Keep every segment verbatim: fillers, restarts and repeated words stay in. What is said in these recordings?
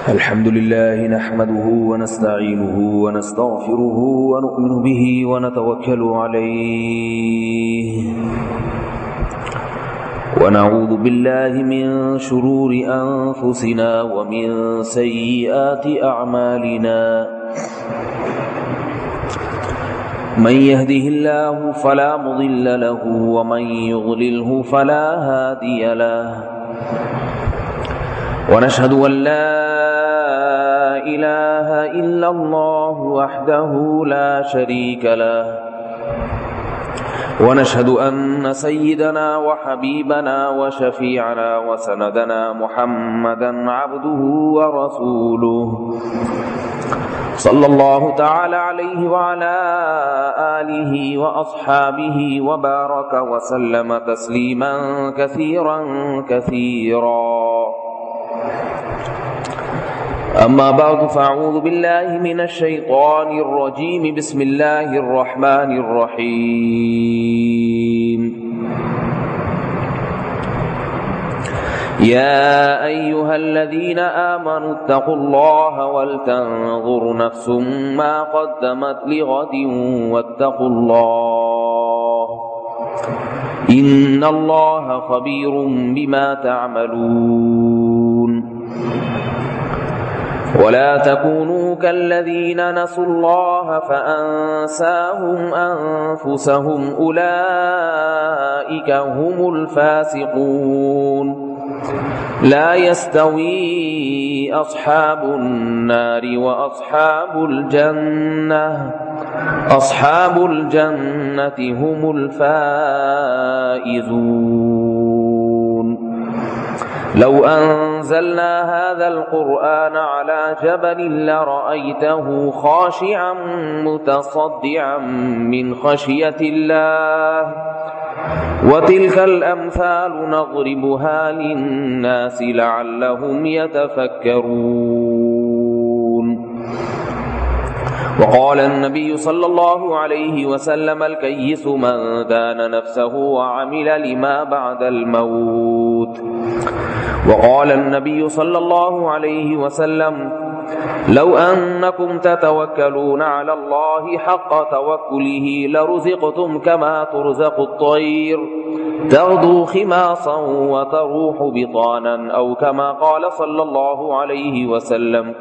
الحمد لله نحمده ونستعينه ونستغفره ونؤمن به ونتوكل عليه ونعوذ بالله من شرور أنفسنا ومن سيئات أعمالنا من يهده الله فلا مضل له ومن يضلله فلا هادي له ونشهد أن لا إله إلا الله وحده لا شريك له ونشهد أن سيدنا وحبيبنا وشفيعنا وسندنا محمدا عبده ورسوله صلى الله تعالى عليه وعلى آله وأصحابه وبارك وسلم تسليما كثيرا كثيرا أما بعد فأعوذ بالله من الشيطان الرجيم بسم الله الرحمن الرحيم يا أيها الذين آمنوا اتقوا الله ولتنظر نفس ما قدمت لغد واتقوا الله إن الله خبير بما تعملون ولا تكونوا كالذين نسوا الله فأنساهم أنفسهم أولئك هم الفاسقون لا يستوي أصحاب النار وأصحاب الجنة أصحاب الجنة هم الفائزون لو أنزلنا هذا القرآن على جبل لرأيته خاشعا متصدعا من خشية الله وتلك الأمثال نضربها للناس لعلهم يتفكرون وقال النبي صلى الله عليه وسلم الكيس من دان نفسه وعمل لما بعد الموت وقال النبي صلى الله عليه وسلم لو أنكم تتوكلون على الله حق توكله لرزقتم كما ترزق الطير تغدو خماصا وتروح بطانا أو كما قال صلى الله عليه وسلم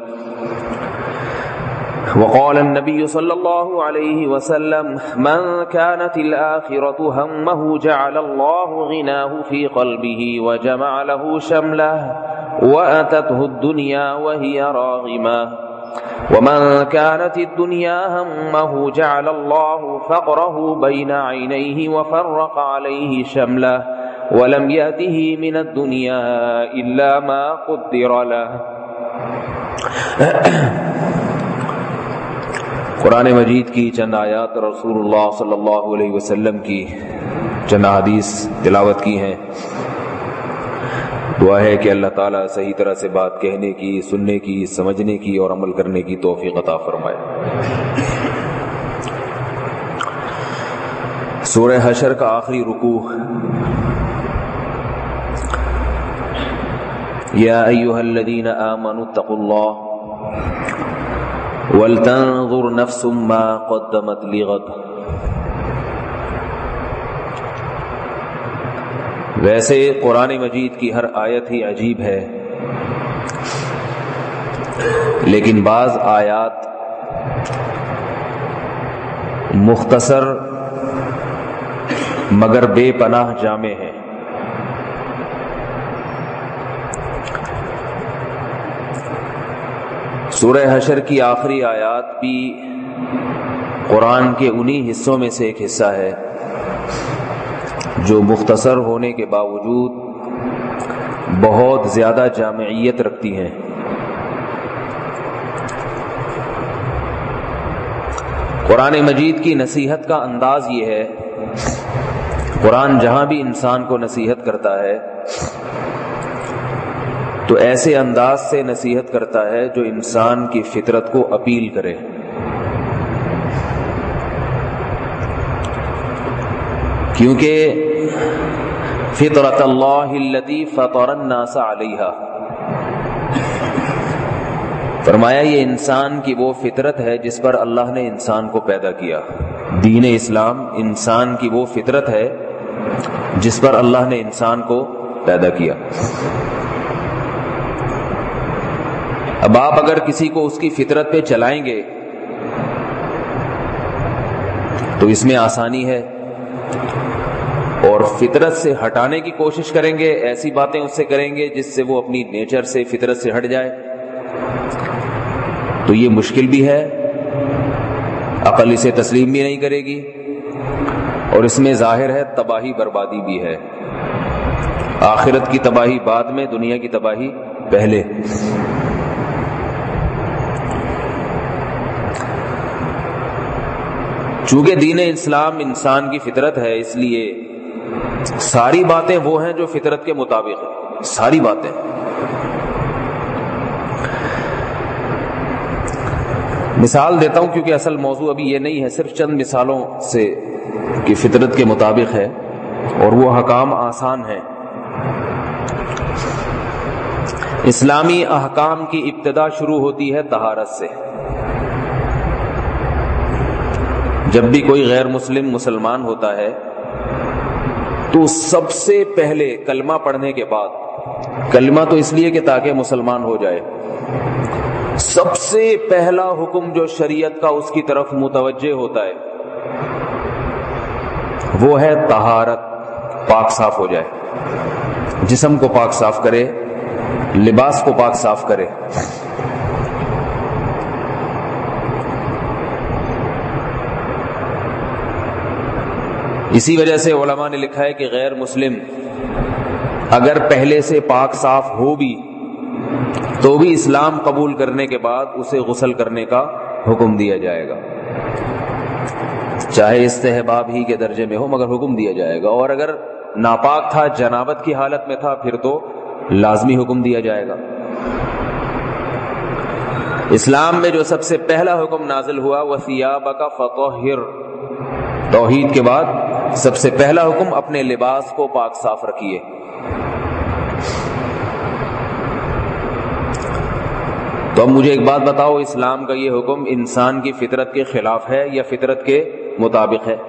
وقال النبي صلى الله عليه وسلم من كانت الآخرة همه جعل الله غناه في قلبه وجمع له شمله وأتته الدنيا وهي راغمة ومن كانت الدنيا همه جعل الله فقره بين عينيه وفرق عليه شمله ولم يأته من الدنيا إلا ما قدر له. قرآن مجید کی چند آیات رسول اللہ صلی اللہ علیہ وسلم کی چند حدیث تلاوت کی ہیں. دعا ہے کہ اللہ تعالیٰ صحیح طرح سے بات کہنے کی، سننے کی، سمجھنے کی اور عمل کرنے کی توفیق عطا فرمائے. سورہ حشر کا آخری رکوع یا ایھا الذین آمنوا اتقوا اللہ وَلْتَنْظُرْ نَفْسٌ مَا قَدَّمَتْ لِغَدٍ. ویسے قرآن مجید کی ہر آیت ہی عجیب ہے، لیکن بعض آیات مختصر مگر بے پناہ جامع ہیں. سورہ حشر کی آخری آیات بھی قرآن کے انہی حصوں میں سے ایک حصہ ہے جو مختصر ہونے کے باوجود بہت زیادہ جامعیت رکھتی ہیں. قرآن مجید کی نصیحت کا انداز یہ ہے، قرآن جہاں بھی انسان کو نصیحت کرتا ہے تو ایسے انداز سے نصیحت کرتا ہے جو انسان کی فطرت کو اپیل کرے. کیونکہ فطرت اللہ التی فطر الناس علیہا، فرمایا یہ انسان کی وہ فطرت ہے جس پر اللہ نے انسان کو پیدا کیا. دین اسلام انسان کی وہ فطرت ہے جس پر اللہ نے انسان کو پیدا کیا. اب آپ اگر کسی کو اس کی فطرت پہ چلائیں گے تو اس میں آسانی ہے، اور فطرت سے ہٹانے کی کوشش کریں گے، ایسی باتیں اس سے کریں گے جس سے وہ اپنی نیچر سے، فطرت سے ہٹ جائے، تو یہ مشکل بھی ہے، عقل اسے تسلیم بھی نہیں کرے گی، اور اس میں ظاہر ہے تباہی بربادی بھی ہے. آخرت کی تباہی بعد میں، دنیا کی تباہی پہلے. چونکہ دین اسلام انسان کی فطرت ہے، اس لیے ساری باتیں وہ ہیں جو فطرت کے مطابق ہیں، ساری باتیں. مثال دیتا ہوں کیونکہ اصل موضوع ابھی یہ نہیں ہے، صرف چند مثالوں سے کہ فطرت کے مطابق ہے، اور وہ احکام آسان ہیں. اسلامی احکام کی ابتدا شروع ہوتی ہے طہارت سے. جب بھی کوئی غیر مسلم مسلمان ہوتا ہے تو سب سے پہلے کلمہ پڑھنے کے بعد، کلمہ تو اس لیے کہ تاکہ مسلمان ہو جائے، سب سے پہلا حکم جو شریعت کا اس کی طرف متوجہ ہوتا ہے وہ ہے طہارت. پاک صاف ہو جائے، جسم کو پاک صاف کرے، لباس کو پاک صاف کرے. اسی وجہ سے علماء نے لکھا ہے کہ غیر مسلم اگر پہلے سے پاک صاف ہو بھی تو بھی اسلام قبول کرنے کے بعد اسے غسل کرنے کا حکم دیا جائے گا، چاہے استحباب ہی کے درجے میں ہو، مگر حکم دیا جائے گا. اور اگر ناپاک تھا، جنابت کی حالت میں تھا، پھر تو لازمی حکم دیا جائے گا. اسلام میں جو سب سے پہلا حکم نازل ہوا وَثِيَابَكَ فَطَهِّرْ، توحید کے بعد سب سے پہلا حکم اپنے لباس کو پاک صاف رکھیے. تو اب مجھے ایک بات بتاؤ، اسلام کا یہ حکم انسان کی فطرت کے خلاف ہے یا فطرت کے مطابق ہے؟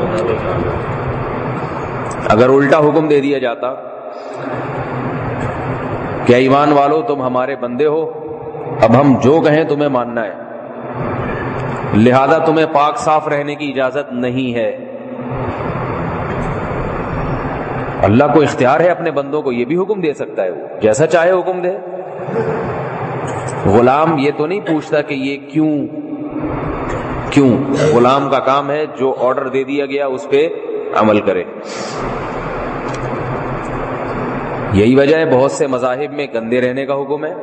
اگر الٹا حکم دے دیا جاتا کہ ایمان والو تم ہمارے بندے ہو، اب ہم جو کہیں تمہیں ماننا ہے، لہذا تمہیں پاک صاف رہنے کی اجازت نہیں ہے. اللہ کو اختیار ہے اپنے بندوں کو، یہ بھی حکم دے سکتا ہے، وہ جیسا چاہے حکم دے. غلام یہ تو نہیں پوچھتا کہ یہ کیوں کیوں غلام کا کام ہے جو آرڈر دے دیا گیا اس پہ عمل کرے. یہی وجہ ہے بہت سے مذاہب میں گندے رہنے کا حکم ہے.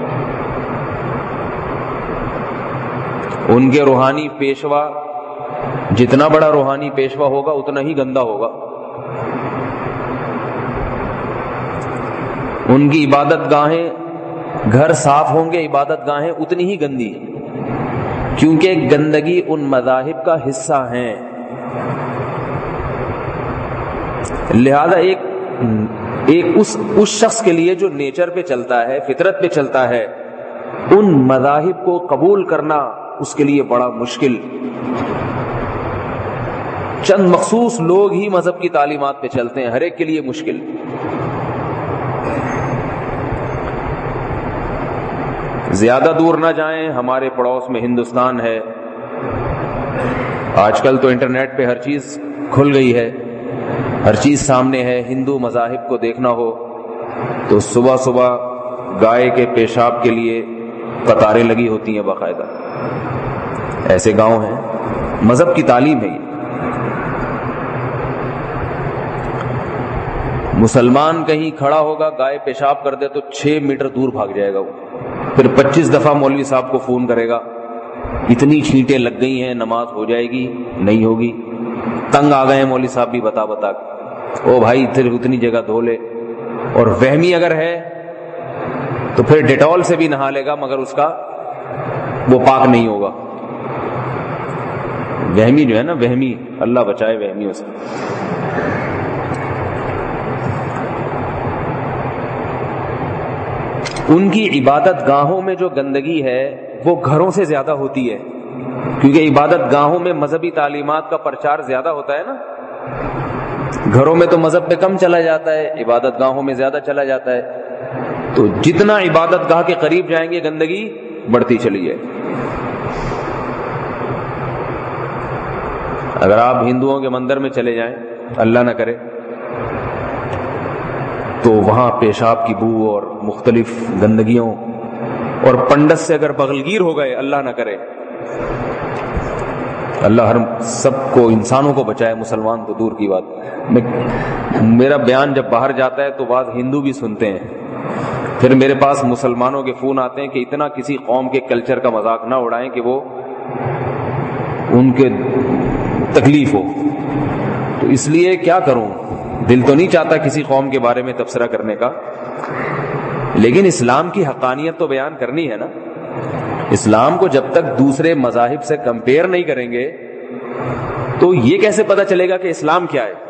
ان کے روحانی پیشوا جتنا بڑا روحانی پیشوا ہوگا اتنا ہی گندا ہوگا. ان کی عبادت گاہیں، گھر صاف ہوں گے، عبادت گاہیں اتنی ہی گندی، کیونکہ گندگی ان مذاہب کا حصہ ہیں. لہذا ایک ایک اس اس شخص کے لیے جو نیچر پہ چلتا ہے، فطرت پہ چلتا ہے، ان مذاہب کو قبول کرنا اس کے لیے بڑا مشکل. چند مخصوص لوگ ہی مذہب کی تعلیمات پہ چلتے ہیں، ہر ایک کے لیے مشکل. زیادہ دور نہ جائیں، ہمارے پڑوس میں ہندوستان ہے. آج کل تو انٹرنیٹ پہ ہر چیز کھل گئی ہے، ہر چیز سامنے ہے. ہندو مذاہب کو دیکھنا ہو تو صبح صبح گائے کے پیشاب کے لیے قطاریں لگی ہوتی ہیں باقاعدہ. ایسے گاؤں ہیں، مذہب کی تعلیم ہے یہ. مسلمان کہیں کھڑا ہوگا، گائے پیشاب کر دے تو چھ میٹر دور بھاگ جائے گا وہ، پھر پچیس دفعہ مولوی صاحب کو فون کرے گا، اتنی چھینٹیں لگ گئی ہیں، نماز ہو جائے گی؟ نہیں ہوگی. تنگ آ گئے ہیں مولوی صاحب بھی بتا بتا او بھائی پھر اتنی جگہ دھو لے. اور وہمی اگر ہے تو پھر ڈیٹول سے بھی نہا لے گا، مگر اس کا وہ پاک نہیں ہوگا. وہمی جو ہے نا، وہمی، اللہ بچائے وہمیوں سے. ان کی عبادت گاہوں میں جو گندگی ہے وہ گھروں سے زیادہ ہوتی ہے، کیونکہ عبادت گاہوں میں مذہبی تعلیمات کا پرچار زیادہ ہوتا ہے نا. گھروں میں تو مذہب پہ کم چلا جاتا ہے، عبادت گاہوں میں زیادہ چلا جاتا ہے. تو جتنا عبادت گاہ کے قریب جائیں گے گندگی بڑھتی چلی ہے. اگر آپ ہندوؤں کے مندر میں چلے جائیں، اللہ نہ کرے، تو وہاں پیشاب کی بو اور مختلف گندگیوں، اور پنڈت سے اگر بغلگیر ہو گئے، اللہ نہ کرے، اللہ ہر سب کو، انسانوں کو بچائے، مسلمان تو دور کی بات. میں میرا بیان جب باہر جاتا ہے تو بعض ہندو بھی سنتے ہیں، پھر میرے پاس مسلمانوں کے فون آتے ہیں کہ اتنا کسی قوم کے کلچر کا مذاق نہ اڑائیں کہ وہ ان کے تکلیف ہو. تو اس لیے کیا کروں، دل تو نہیں چاہتا کسی قوم کے بارے میں تبصرہ کرنے کا، لیکن اسلام کی حقانیت تو بیان کرنی ہے نا. اسلام کو جب تک دوسرے مذاہب سے کمپیئر نہیں کریں گے تو یہ کیسے پتا چلے گا کہ اسلام کیا ہے.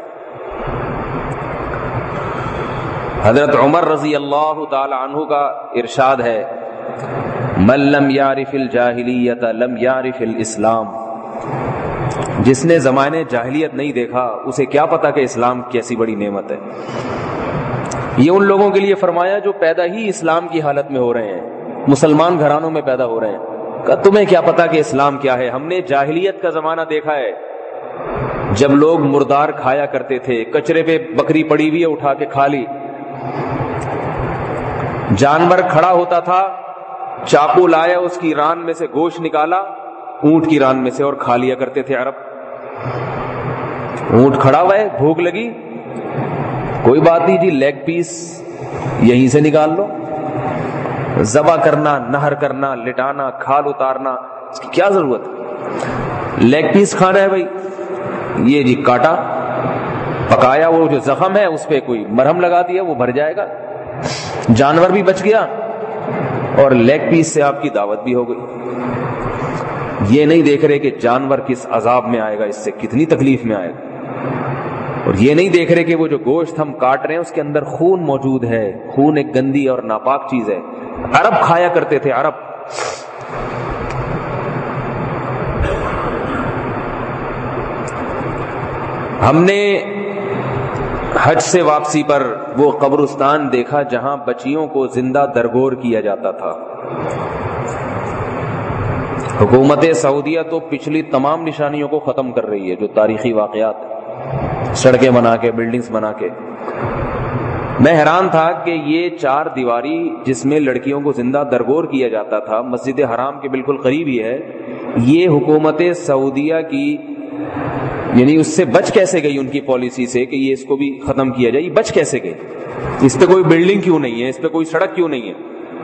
حضرت عمر رضی اللہ تعالی عنہ کا ارشاد ہے، من لم یعرف الجاہلیت لم یعرف الاسلام. جس نے زمانے جاہلیت نہیں دیکھا اسے کیا پتا کہ اسلام کیسی بڑی نعمت ہے. یہ ان لوگوں کے لیے فرمایا جو پیدا ہی اسلام کی حالت میں ہو رہے ہیں، مسلمان گھرانوں میں پیدا ہو رہے ہیں. کہ تمہیں کیا پتا کہ اسلام کیا ہے. ہم نے جاہلیت کا زمانہ دیکھا ہے، جب لوگ مردار کھایا کرتے تھے، کچرے پہ بکری پڑی ہوئی ہے اٹھا کے کھا لی، جانور کھڑا ہوتا تھا، چاقو لایا، اس کی ران میں سے گوشت نکالا، اونٹ کی ران میں سے، اور کھا لیا کرتے تھے عرب. اونٹ کھڑا ہوا ہے، بھوک لگی، کوئی بات نہیں جی، لیگ پیس یہیں سے نکال لو. ذبح کرنا، نہر کرنا، لٹانا، کھال اتارنا، اس کی کیا ضرورت ہے. لیگ پیس کھانا ہے بھائی، یہ جی کاٹا، پکایا، وہ جو زخم ہے اس پہ کوئی مرہم لگا دیا، وہ بھر جائے گا، جانور بھی بچ گیا اور لیگ پیس سے آپ کی دعوت بھی ہو گئی. یہ نہیں دیکھ رہے کہ جانور کس عذاب میں آئے گا، اس سے کتنی تکلیف میں آئے گا. اور یہ نہیں دیکھ رہے کہ وہ جو گوشت ہم کاٹ رہے ہیں اس کے اندر خون موجود ہے. خون ایک گندی اور ناپاک چیز ہے. عرب کھایا کرتے تھے، عرب. ہم نے حج سے واپسی پر وہ قبرستان دیکھا جہاں بچیوں کو زندہ درگور کیا جاتا تھا. حکومت سعودیہ تو پچھلی تمام نشانیوں کو ختم کر رہی ہے، جو تاریخی واقعات، سڑکیں بنا کے، بلڈنگز بنا کے. میں حیران تھا کہ یہ چار دیواری جس میں لڑکیوں کو زندہ درگور کیا جاتا تھا، مسجد حرام کے بالکل قریب ہی ہے، یہ حکومت سعودیہ کی، یعنی اس سے بچ کیسے گئی ان کی پالیسی سے کہ یہ اس کو بھی ختم کیا جائے. یہ بچ کیسے گئی؟ اس پہ کوئی بلڈنگ کیوں نہیں ہے، اس پہ کوئی سڑک کیوں نہیں ہے؟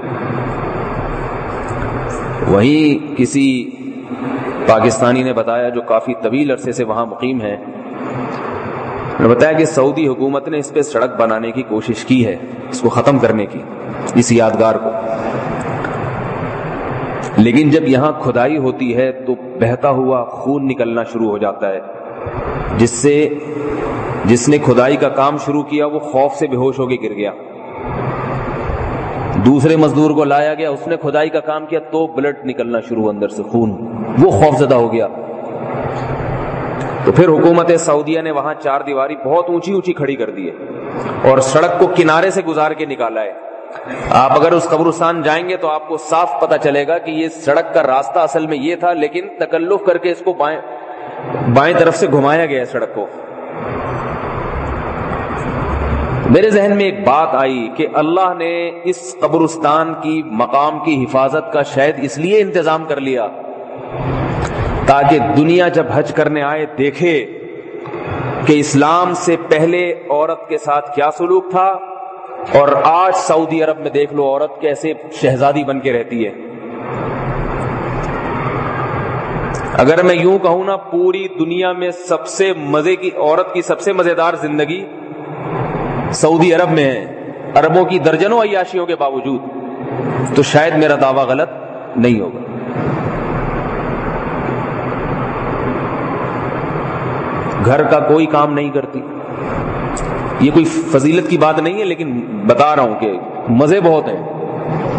وہیں کسی پاکستانی نے بتایا جو کافی طویل عرصے سے وہاں مقیم ہے، نے بتایا کہ سعودی حکومت نے اس پہ سڑک بنانے کی کوشش کی ہے، اس کو ختم کرنے کی، اس یادگار کو. لیکن جب یہاں کھدائی ہوتی ہے تو بہتا ہوا خون نکلنا شروع ہو جاتا ہے، جس سے جس نے کھدائی کا کام شروع کیا وہ خوف سے بے ہوش ہو کے گر گیا. دوسرے مزدور کو لایا گیا، اس نے کھدائی کا کام کیا تو بلڈ نکلنا شروع، اندر سے خون، وہ خوف زدہ ہو گیا. تو پھر حکومت سعودیہ نے وہاں چار دیواری بہت اونچی اونچی کھڑی کر دی ہے اور سڑک کو کنارے سے گزار کے نکالا ہے. آپ اگر اس قبرستان جائیں گے تو آپ کو صاف پتہ چلے گا کہ یہ سڑک کا راستہ اصل میں یہ تھا، لیکن تکلف کر کے اس کو بائیں بائیں طرف سے گھمایا گیا ہے سڑک کو. میرے ذہن میں ایک بات آئی کہ اللہ نے اس قبرستان کی مقام کی حفاظت کا شاید اس لیے انتظام کر لیا تاکہ دنیا جب حج کرنے آئے دیکھے کہ اسلام سے پہلے عورت کے ساتھ کیا سلوک تھا، اور آج سعودی عرب میں دیکھ لو عورت کیسے شہزادی بن کے رہتی ہے. اگر میں یوں کہوں نا، پوری دنیا میں سب سے مزے کی عورت کی سب سے مزیدار زندگی سعودی عرب میں ہے، عربوں کی درجنوں عیاشیوں کے باوجود، تو شاید میرا دعویٰ غلط نہیں ہوگا. گھر کا کوئی کام نہیں کرتی. یہ کوئی فضیلت کی بات نہیں ہے، لیکن بتا رہا ہوں کہ مزے بہت ہیں.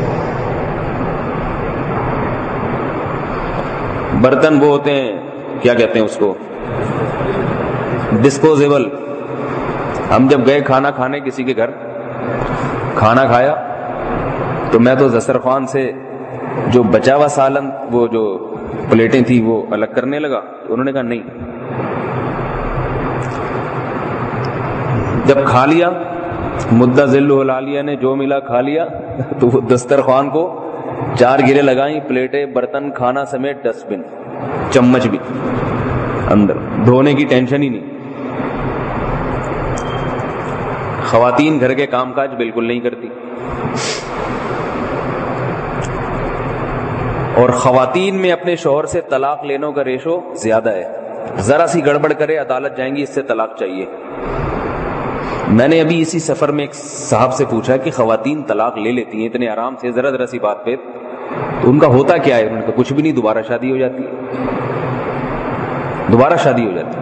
برتن وہ ہوتے ہیں کیا کہتے ہیں اس کو, ڈسپوزیبل. ہم جب گئے کھانا کھانے کسی کے گھر, کھانا کھایا تو میں تو دسترخوان سے جو بچا ہوا سالن وہ جو پلیٹیں تھی وہ الگ کرنے لگا. انہوں نے کہا نہیں. جب کھا لیا مدہ ذلہ العالیہ نے جو ملا کھا لیا تو وہ دسترخوان کو چار گرے لگائیں, پلیٹیں برتن کھانا سمیت ڈسٹ بن, چمچ بھی اندر, دھونے کی ٹینشن ہی نہیں. خواتین گھر کے کام کاج بالکل نہیں کرتی, اور خواتین میں اپنے شوہر سے طلاق لینے کا ریشو زیادہ ہے. ذرا سی گڑبڑ کرے عدالت جائیں گی اس سے طلاق چاہیے. میں نے ابھی اسی سفر میں ایک صاحب سے پوچھا کہ خواتین طلاق لے لیتی ہیں اتنے آرام سے ذرا ذرا سی بات پہ, تو ان کا ہوتا کیا ہے؟ انہوں نے کہا کچھ بھی نہیں, دوبارہ شادی ہو جاتی ہے, دوبارہ شادی ہو جاتی ہے.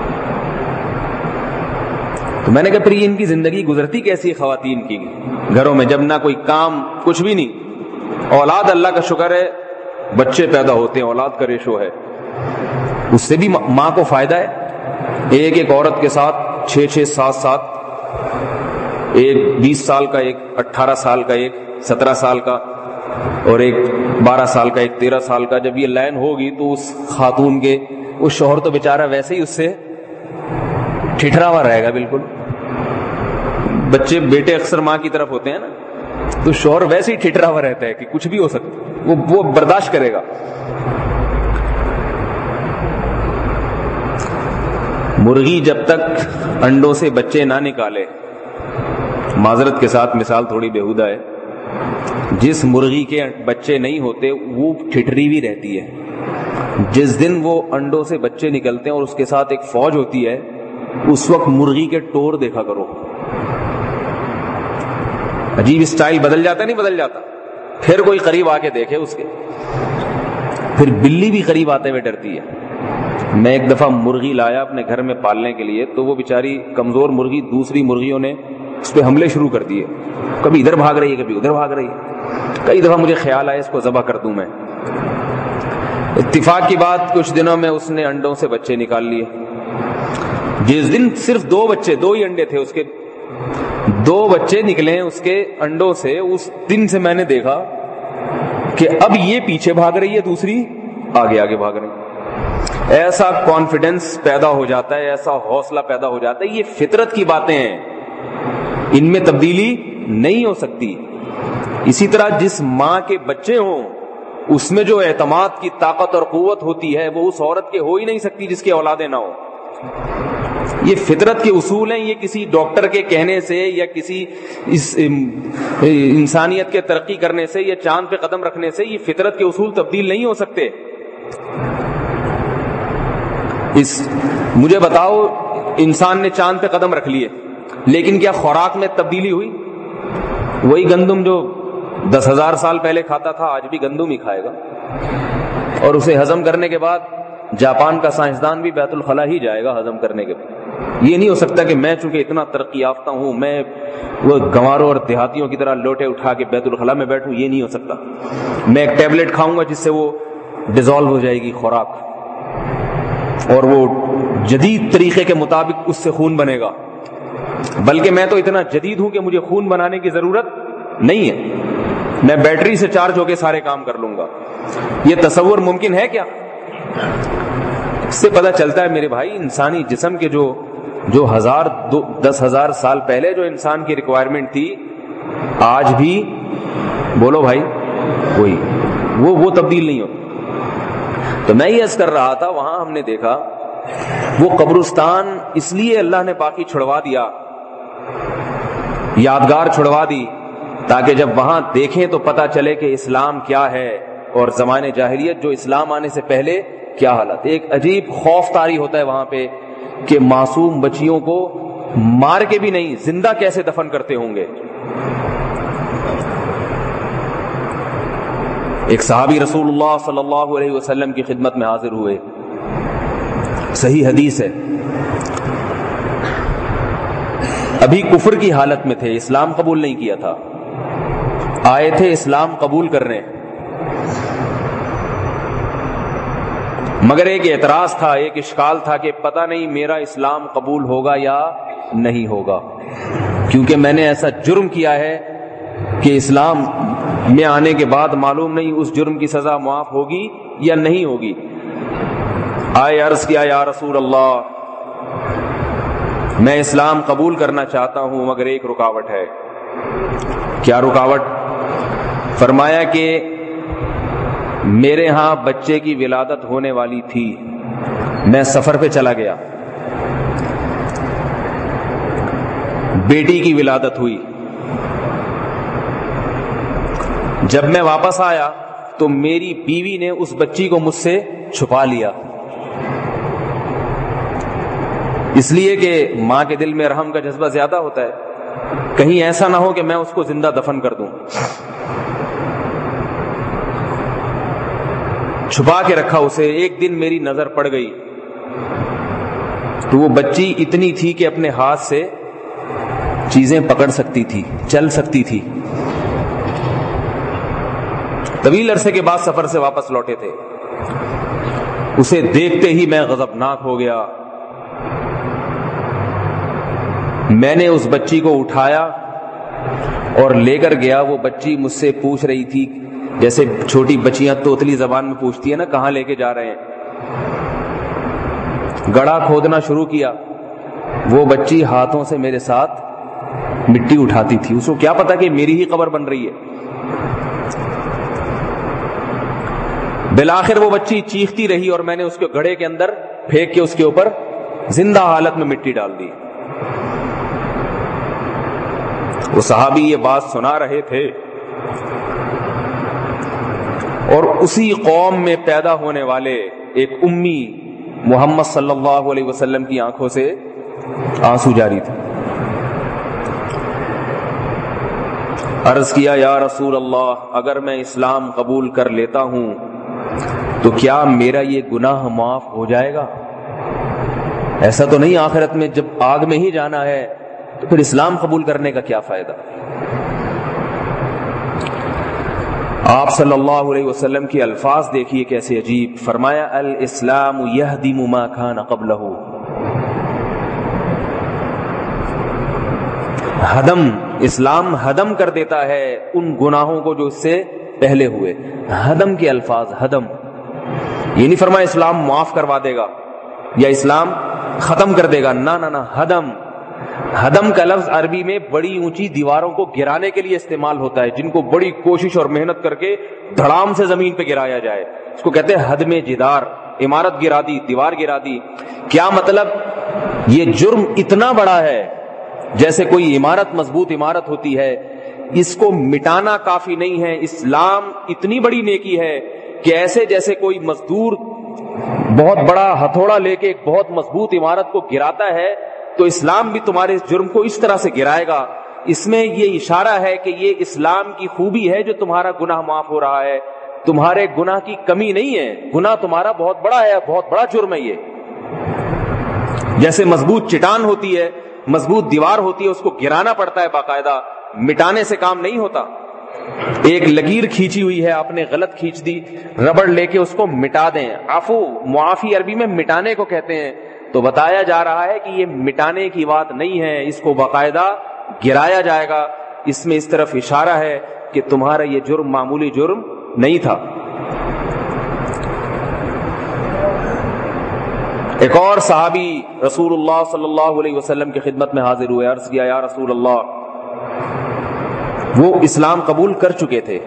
تو میں نے کہا پھر یہ ان کی زندگی گزرتی کیسی ہے خواتین کی گھروں میں, جب نہ کوئی کام کچھ بھی نہیں, اولاد اللہ کا شکر ہے بچے پیدا ہوتے ہیں, اولاد کا ریشو ہے, اس سے بھی ماں کو فائدہ ہے. ایک ایک عورت کے ساتھ چھ چھ سات سات, ایک بیس سال کا, ایک اٹھارہ سال کا, ایک سترہ سال کا, اور ایک بارہ سال کا, ایک تیرہ سال کا. جب یہ لائن ہوگی تو اس خاتون کے اس شوہر تو بیچارہ ویسے ہی اس سے ٹھٹرا ہوا رہے گا بالکل. بچے بیٹے اکثر ماں کی طرف ہوتے ہیں نا, تو شوہر ویسے ہی ٹھٹرا ہوا رہتا ہے کہ کچھ بھی ہو سکتا ہے, وہ وہ برداشت کرے گا. مرغی جب تک انڈوں سے بچے نہ نکالے, معذرت کے ساتھ مثال تھوڑی بیہودہ ہے, جس مرغی کے بچے نہیں ہوتے وہ ٹھٹری بھی رہتی ہے. جس دن وہ انڈوں سے بچے نکلتے ہیں اور اس کے ساتھ ایک فوج ہوتی ہے, اس وقت مرغی کے ٹور دیکھا کرو. عجیب اسٹائل بدل جاتا نہیں بدل جاتا. پھر کوئی قریب آ کے دیکھے اس کے, پھر بلی بھی قریب آتے ہوئے ڈرتی ہے. میں ایک دفعہ مرغی لایا اپنے گھر میں پالنے کے لیے, تو وہ بیچاری کمزور مرغی دوسری مرغیوں نے اس پہ حملے شروع کر دیے, کبھی ادھر بھاگ رہی ہے کبھی ادھر بھاگ رہی ہے. کئی دفعہ مجھے خیال آیا اس کو ذبح کر دوں میں. اتفاق کی بات کچھ دنوں میں اس نے انڈوں سے بچے نکال لیے. جس دن صرف دو بچے, دو ہی انڈے تھے اس کے, دو بچے نکلے اس کے انڈوں سے, اس دن سے میں نے دیکھا کہ اب یہ پیچھے بھاگ رہی ہے, دوسری آگے آگے بھاگ رہی ہے. ایسا کانفیڈنس پیدا ہو جاتا ہے, ایسا حوصلہ پیدا ہو جاتا ہے. یہ فطرت کی باتیں ہیں, ان میں تبدیلی نہیں ہو سکتی. اسی طرح جس ماں کے بچے ہوں اس میں جو اعتماد کی طاقت اور قوت ہوتی ہے وہ اس عورت کے ہو ہی نہیں سکتی جس کی اولادیں نہ ہو. یہ فطرت کے اصول ہیں, یہ کسی ڈاکٹر کے کہنے سے یا کسی اس انسانیت کے ترقی کرنے سے یا چاند پہ قدم رکھنے سے یہ فطرت کے اصول تبدیل نہیں ہو سکتے. اس مجھے بتاؤ, انسان نے چاند پہ قدم رکھ لیے, لیکن کیا خوراک میں تبدیلی ہوئی؟ وہی گندم جو دس ہزار سال پہلے کھاتا تھا آج بھی گندم ہی کھائے گا, اور اسے ہضم کرنے کے بعد جاپان کا سائنسدان بھی بیت الخلا ہی جائے گا ہضم کرنے کے بعد. یہ نہیں ہو سکتا کہ میں چونکہ اتنا ترقی یافتہ ہوں میں وہ گنواروں اور دیہاتیوں کی طرح لوٹے اٹھا کے بیت الخلا میں بیٹھوں. یہ نہیں ہو سکتا. میں ایک ٹیبلٹ کھاؤں گا جس سے وہ ڈیزالو ہو جائے گی خوراک, اور وہ جدید طریقے کے مطابق اس سے خون بنے گا. بلکہ میں تو اتنا جدید ہوں کہ مجھے خون بنانے کی ضرورت نہیں ہے, میں بیٹری سے چارج ہو کے سارے کام کر لوں گا. یہ تصور ممکن ہے کیا؟ اس سے پتہ چلتا ہے میرے بھائی انسانی جسم کے جو جو ہزار دو دس ہزار سال پہلے جو انسان کی ریکوائرمنٹ تھی آج بھی بولو بھائی وہی, وہ وہ تبدیل نہیں ہو. تو میں یہ عرض کر رہا تھا, وہاں ہم نے دیکھا وہ قبرستان اس لیے اللہ نے باقی چھڑوا دیا, یادگار چھڑوا دی, تاکہ جب وہاں دیکھیں تو پتہ چلے کہ اسلام کیا ہے اور زمانے جاہلیت جو اسلام آنے سے پہلے کیا حالت. ایک عجیب خوف طاری ہوتا ہے وہاں پہ کہ معصوم بچیوں کو مار کے بھی نہیں زندہ کیسے دفن کرتے ہوں گے. ایک صحابی رسول اللہ صلی اللہ علیہ وسلم کی خدمت میں حاضر ہوئے, صحیح حدیث ہے, ابھی کفر کی حالت میں تھے, اسلام قبول نہیں کیا تھا, آئے تھے اسلام قبول کرنے. مگر ایک اعتراض تھا، ایک اشکال تھا کہ پتہ نہیں میرا اسلام قبول ہوگا یا نہیں ہوگا، کیونکہ میں نے ایسا جرم کیا ہے کہ اسلام میں آنے کے بعد معلوم نہیں اس جرم کی سزا معاف ہوگی یا نہیں ہوگی۔ آئے عرض کیا یا رسول اللہ میں اسلام قبول کرنا چاہتا ہوں مگر ایک رکاوٹ ہے۔ کیا رکاوٹ؟ فرمایا کہ میرے ہاں بچے کی ولادت ہونے والی تھی، میں سفر پہ چلا گیا، بیٹی کی ولادت ہوئی، جب میں واپس آیا تو میری بیوی نے اس بچی کو مجھ سے چھپا لیا، اس لیے کہ ماں کے دل میں رحم کا جذبہ زیادہ ہوتا ہے، کہیں ایسا نہ ہو کہ میں اس کو زندہ دفن کر دوں، چھپا کے رکھا اسے۔ ایک دن میری نظر پڑ گئی تو وہ بچی اتنی تھی کہ اپنے ہاتھ سے چیزیں پکڑ سکتی تھی، چل سکتی تھی۔ طویل عرصے کے بعد سفر سے واپس لوٹے تھے، اسے دیکھتے ہی میں غضبناک ہو گیا۔ میں نے اس بچی کو اٹھایا اور لے کر گیا، وہ بچی مجھ سے پوچھ رہی تھی جیسے چھوٹی بچیاں توتلی زبان میں پوچھتی ہیں نا، کہاں لے کے جا رہے ہیں۔ گڑھا کھودنا شروع کیا، وہ بچی ہاتھوں سے میرے ساتھ مٹی اٹھاتی تھی، اس کو کیا پتا کہ میری ہی قبر بن رہی ہے۔ بالآخر وہ بچی چیختی رہی اور میں نے اس کو گڑھے کے اندر پھینک کے اس کے اوپر زندہ حالت میں مٹی ڈال دی۔ وہ صحابی یہ بات سنا رہے تھے اور اسی قوم میں پیدا ہونے والے ایک امی محمد صلی اللہ علیہ وسلم کی آنکھوں سے آنسو جاری تھے۔ عرض کیا یا رسول اللہ اگر میں اسلام قبول کر لیتا ہوں تو کیا میرا یہ گناہ معاف ہو جائے گا؟ ایسا تو نہیں آخرت میں جب آگ میں ہی جانا ہے تو پھر اسلام قبول کرنے کا کیا فائدہ؟ آپ صلی اللہ علیہ وسلم کے الفاظ دیکھیے کیسے عجیب، فرمایا الاسلام یہدم ما کان قبلہ، ہدم، اسلام ہدم کر دیتا ہے ان گناہوں کو جو اس سے پہلے ہوئے۔ ہدم کے الفاظ، ہدم، یہ نہیں فرمایا اسلام معاف کروا دے گا یا اسلام ختم کر دے گا، نہ نہ نہ، ہدم۔ ہدم کا لفظ عربی میں بڑی اونچی دیواروں کو گرانے کے لیے استعمال ہوتا ہے، جن کو بڑی کوشش اور محنت کر کے دھڑام سے زمین پہ گرایا جائے، اس کو کہتے ہیں ہدم جدار، عمارت گرا دی، دیوار گرا دی۔ کیا مطلب؟ یہ جرم اتنا بڑا ہے، جیسے کوئی عمارت مضبوط عمارت ہوتی ہے، اس کو مٹانا کافی نہیں ہے۔ اسلام اتنی بڑی نیکی ہے کہ ایسے جیسے کوئی مزدور بہت بڑا ہتھوڑا لے کے ایک بہت مضبوط عمارت کو گراتا ہے، تو اسلام بھی تمہارے اس جرم کو اس طرح سے گرائے گا۔ اس میں یہ اشارہ ہے کہ یہ اسلام کی خوبی ہے جو تمہارا گناہ معاف ہو رہا ہے، تمہارے گناہ کی کمی نہیں ہے، گناہ تمہارا بہت بڑا ہے، بہت بڑا جرم ہے۔ یہ جیسے مضبوط چٹان ہوتی ہے، مضبوط دیوار ہوتی ہے، اس کو گرانا پڑتا ہے باقاعدہ، مٹانے سے کام نہیں ہوتا۔ ایک لکیر کھینچی ہوئی ہے، آپ نے غلط کھینچ دی، ربڑ لے کے اس کو مٹا دیں، عفو، معافی عربی میں مٹانے کو کہتے ہیں۔ تو بتایا جا رہا ہے کہ یہ مٹانے کی بات نہیں ہے، اس کو باقاعدہ گرایا جائے گا۔ اس میں اس طرف اشارہ ہے کہ تمہارا یہ جرم معمولی جرم نہیں تھا۔ ایک اور صحابی رسول اللہ صلی اللہ علیہ وسلم کی خدمت میں حاضر ہوئے، عرض کیا یا رسول اللہ، وہ اسلام قبول کر چکے تھے۔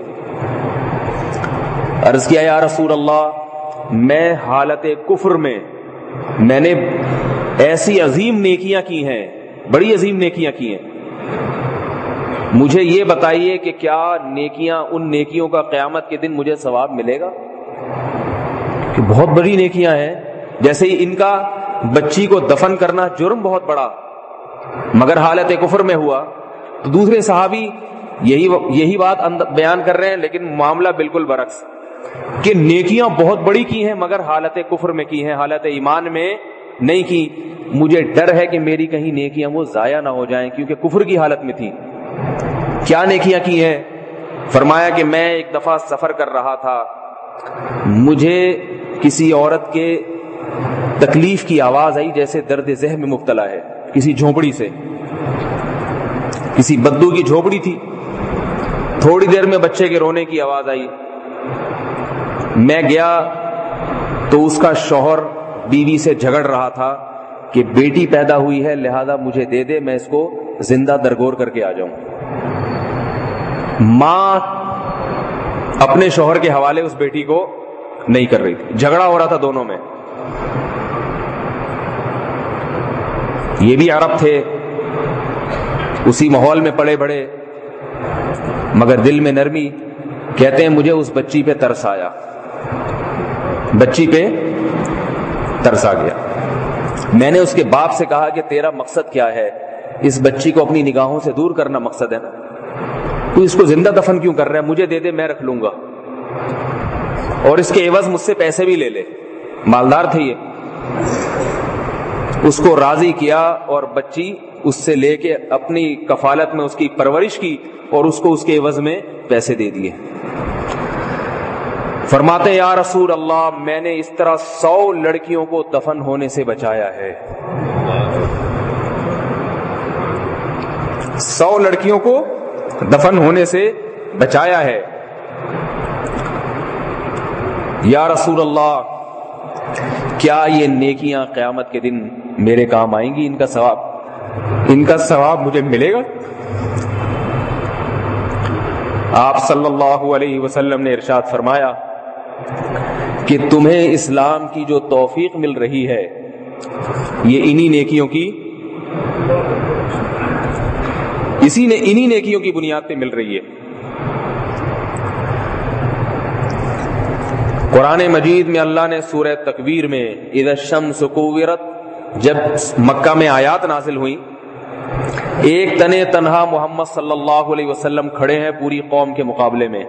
عرض کیا یا رسول اللہ میں حالت کفر میں میں نے ایسی عظیم نیکیاں کی ہیں، بڑی عظیم نیکیاں کی ہیں، مجھے یہ بتائیے کہ کیا نیکیاں ان نیکیوں کا قیامت کے دن مجھے ثواب ملے گا؟ کہ بہت بڑی نیکیاں ہیں، جیسے ہی ان کا بچی کو دفن کرنا جرم بہت بڑا مگر حالت کفر میں ہوا، تو دوسرے صحابی یہی یہی بات بیان کر رہے ہیں، لیکن معاملہ بالکل برعکس، کہ نیکیاں بہت بڑی کی ہیں مگر حالت کفر میں کی ہیں، حالت ایمان میں نہیں کی۔ مجھے ڈر ہے کہ میری کہیں نیکیاں وہ ضائع نہ ہو جائیں، کیونکہ کفر کی حالت میں تھی۔ کیا نیکیاں کی ہیں؟ فرمایا کہ میں ایک دفعہ سفر کر رہا تھا، مجھے کسی عورت کے تکلیف کی آواز آئی جیسے درد ذہن میں مبتلا ہے، کسی جھونپڑی سے، کسی بدو کی جھونپڑی تھی. تھوڑی دیر میں بچے کے رونے کی آواز آئی. میں گیا تو اس کا شوہر بیوی سے جھگڑ رہا تھا کہ بیٹی پیدا ہوئی ہے لہذا مجھے دے دے، میں اس کو زندہ درگور کر کے آ جاؤں. ماں اپنے شوہر کے حوالے اس بیٹی کو نہیں کر رہی تھی، جھگڑا ہو رہا تھا دونوں میں. یہ بھی عرب تھے، اسی ماحول میں پڑے بڑے، مگر دل میں نرمی. کہتے ہیں مجھے اس بچی پہ ترس آیا، بچی پہ ترس آ گیا. میں نے اس کے باپ سے کہا کہ تیرا مقصد کیا ہے؟ اس بچی کو اپنی نگاہوں سے دور کرنا مقصد ہے نا، تو اس کو زندہ دفن کیوں کر رہا ہے؟ مجھے دے دے، میں رکھ لوں گا، اور اس کے عوض مجھ سے پیسے بھی لے لے. مالدار تھے یہ. اس کو راضی کیا اور بچی اس سے لے کے اپنی کفالت میں اس کی پرورش کی اور اس کو اس کے عوض میں پیسے دے دیے. فرماتے یا رسول اللہ میں نے اس طرح سو لڑکیوں کو دفن ہونے سے بچایا ہے. سو لڑکیوں کو دفن ہونے سے بچایا ہے. یا رسول اللہ کیا یہ نیکیاں قیامت کے دن میرے کام آئیں گی؟ ان کا ثواب ان کا ثواب مجھے ملے گا؟ آپ صلی اللہ علیہ وسلم نے ارشاد فرمایا کہ تمہیں اسلام کی جو توفیق مل رہی ہے یہ انہی نیکیوں کی اسی نے انہی نیکیوں کی بنیاد پہ مل رہی ہے. قرآن مجید میں اللہ نے سورہ تکویر میں اذا الشمس کورت، جب مکہ میں آیات نازل ہوئی، ایک تنے تنہا محمد صلی اللہ علیہ وسلم کھڑے ہیں پوری قوم کے مقابلے میں.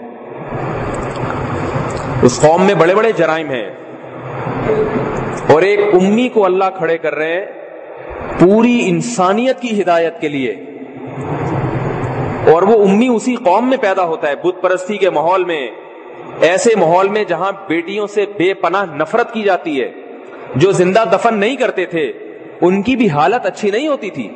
اس قوم میں بڑے بڑے جرائم ہیں اور ایک امی کو اللہ کھڑے کر رہے ہیں پوری انسانیت کی ہدایت کے لیے. اور وہ امی اسی قوم میں پیدا ہوتا ہے، بت پرستی کے ماحول میں، ایسے ماحول میں جہاں بیٹیوں سے بے پناہ نفرت کی جاتی ہے. جو زندہ دفن نہیں کرتے تھے ان کی بھی حالت اچھی نہیں ہوتی تھی.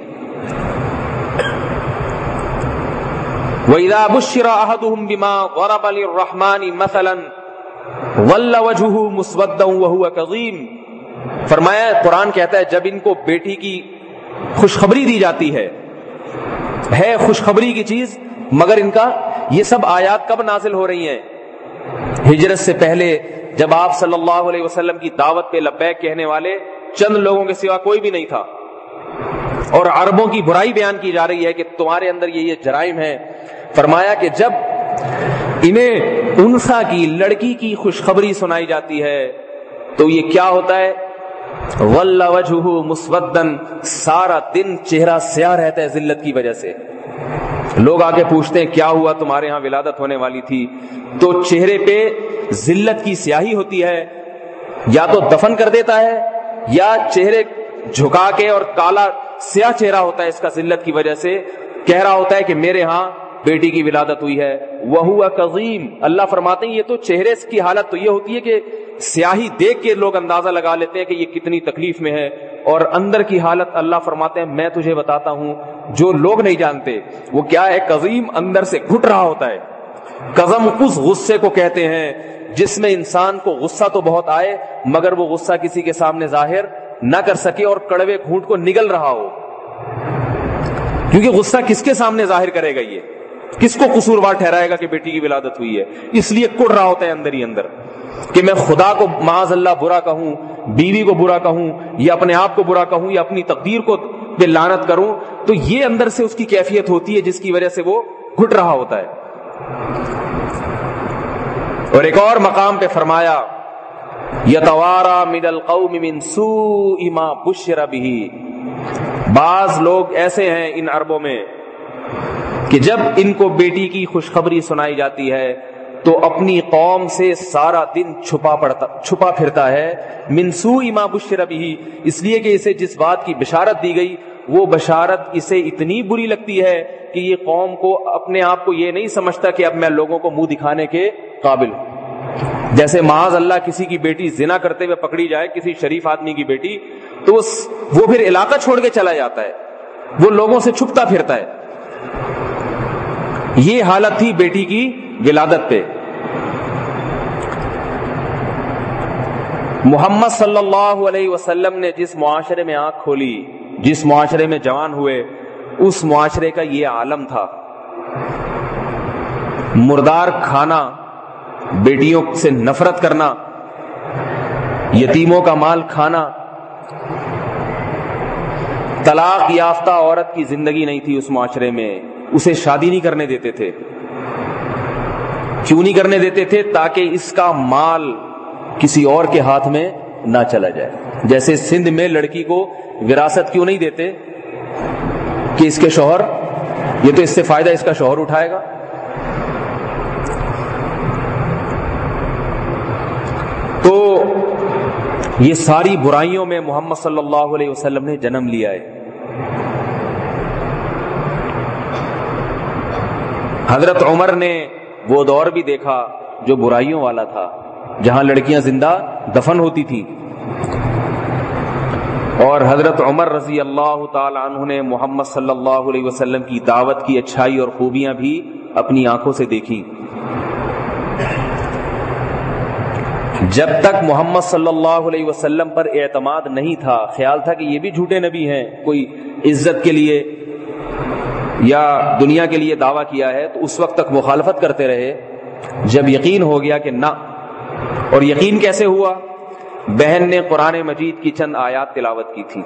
وَإِذَا بُشِّرَ أَحَدُهُمْ بِمَا ضَرَبَ لِلرَّحْمَنِ مَثَلًا وَلَّ وَجْهُهُ مُسْوَدًّا وَهُوَ كَظِيمٌ. فرمایا قرآن کہتا ہے جب ان کو بیٹی کی خوشخبری دی جاتی ہے ہے خوشخبری کی چیز، مگر ان کا یہ سب آیات کب نازل ہو رہی ہیں؟ ہجرت سے پہلے، جب آپ صلی اللہ علیہ وسلم کی دعوت پہ لبیک کہنے والے چند لوگوں کے سوا کوئی بھی نہیں تھا، اور عربوں کی برائی بیان کی جا رہی ہے کہ تمہارے اندر یہ یہ جرائم ہیں. فرمایا کہ جب انہیں انسا کی لڑکی کی خوشخبری سنائی جاتی ہے تو یہ کیا ہوتا ہے؟ وَلَّ وَجْهُهُ مُسْوَدًّا، سارا دن چہرہ سیاہ رہتا ہے ذلت کی وجہ سے. لوگ آگے پوچھتے ہیں کیا ہوا، تمہارے ہاں ولادت ہونے والی تھی، تو چہرے پہ ذلت کی سیاہی ہوتی ہے، یا تو دفن کر دیتا ہے یا چہرے جھکا کے اور کالا سیاہ چہرہ ہوتا ہے اس کا ذلت کی وجہ سے، کہہ رہا ہوتا ہے کہ میرے ہاں بیٹی کی ولادت ہوئی ہے. وَهُوَ كَظِيمٌ. اللہ فرماتے ہیں یہ تو چہرے کی حالت تو یہ ہوتی ہے کہ سیاہی دیکھ کے لوگ اندازہ لگا لیتے ہیں کہ یہ کتنی تکلیف میں ہے، اور اندر کی حالت اللہ فرماتے ہیں میں تجھے بتاتا ہوں جو لوگ نہیں جانتے وہ کیا ہے. قزیم اندر سے گھٹ رہا ہوتا ہے. قزم اس غصے کو کہتے ہیں جس میں انسان کو غصہ تو بہت آئے مگر وہ غصہ کسی کے سامنے ظاہر نہ کر سکے اور کڑوے گھونٹ کو نگل رہا ہو. کیونکہ غصہ کس کے سامنے ظاہر کرے گا؟ یہ کس کو قصوروار ٹھہرائے گا کہ بیٹی کی ولادت ہوئی ہے؟ اس لیے کڑ رہا ہوتا ہے اندر ہی اندر کہ میں خدا کو معاذ اللہ برا کہوں، بیوی کو برا کہوں، یا اپنے آپ کو برا کہوں، یا اپنی تقدیر کو پہ لعنت کروں. تو یہ اندر سے اس کی کیفیت ہوتی ہے جس کی وجہ سے وہ گھٹ رہا ہوتا ہے. اور ایک اور مقام پہ فرمایا یتوارا من القوم من سوء ما بشر به. بعض لوگ ایسے ہیں ان عربوں میں کہ جب ان کو بیٹی کی خوشخبری سنائی جاتی ہے تو اپنی قوم سے سارا دن چھپا پڑتا چھپا پھرتا ہے. من سوء ما بشر به، اس لیے کہ اسے جس بات کی بشارت دی گئی وہ بشارت اسے اتنی بری لگتی ہے کہ یہ قوم کو اپنے آپ کو یہ نہیں سمجھتا کہ اب میں لوگوں کو منہ دکھانے کے قابل ہوں. جیسے معاذ اللہ کسی کی بیٹی زنا کرتے ہوئے پکڑی جائے، کسی شریف آدمی کی بیٹی، تو وہ پھر علاقہ چھوڑ کے چلا جاتا ہے، وہ لوگوں سے چھپتا پھرتا ہے. یہ حالت تھی بیٹی کی ولادت پہ. محمد صلی اللہ علیہ وسلم نے جس معاشرے میں آنکھ کھولی، جس معاشرے میں جوان ہوئے، اس معاشرے کا یہ عالم تھا. مردار کھانا، بیٹیوں سے نفرت کرنا، یتیموں کا مال کھانا. طلاق یافتہ عورت کی زندگی نہیں تھی اس معاشرے میں، اسے شادی نہیں کرنے دیتے تھے. کیوں نہیں کرنے دیتے تھے؟ تاکہ اس کا مال کسی اور کے ہاتھ میں نہ چلا جائے. جیسے سندھ میں لڑکی کو وراثت کیوں نہیں دیتے کہ اس کے شوہر، یہ تو اس سے فائدہ اس کا شوہر اٹھائے گا. تو یہ ساری برائیوں میں محمد صلی اللہ علیہ وسلم نے جنم لیا ہے. حضرت عمر نے وہ دور بھی دیکھا جو برائیوں والا تھا، جہاں لڑکیاں زندہ دفن ہوتی تھی. اور حضرت عمر رضی اللہ تعالی عنہ نے محمد صلی اللہ علیہ وسلم کی دعوت کی اچھائی اور خوبیاں بھی اپنی آنکھوں سے دیکھی. جب تک محمد صلی اللہ علیہ وسلم پر اعتماد نہیں تھا، خیال تھا کہ یہ بھی جھوٹے نبی ہیں، کوئی عزت کے لیے یا دنیا کے لیے دعویٰ کیا ہے، تو اس وقت تک مخالفت کرتے رہے. جب یقین ہو گیا کہ نہ، اور یقین کیسے ہوا؟ بہن نے قرآن مجید کی چند آیات تلاوت کی تھی،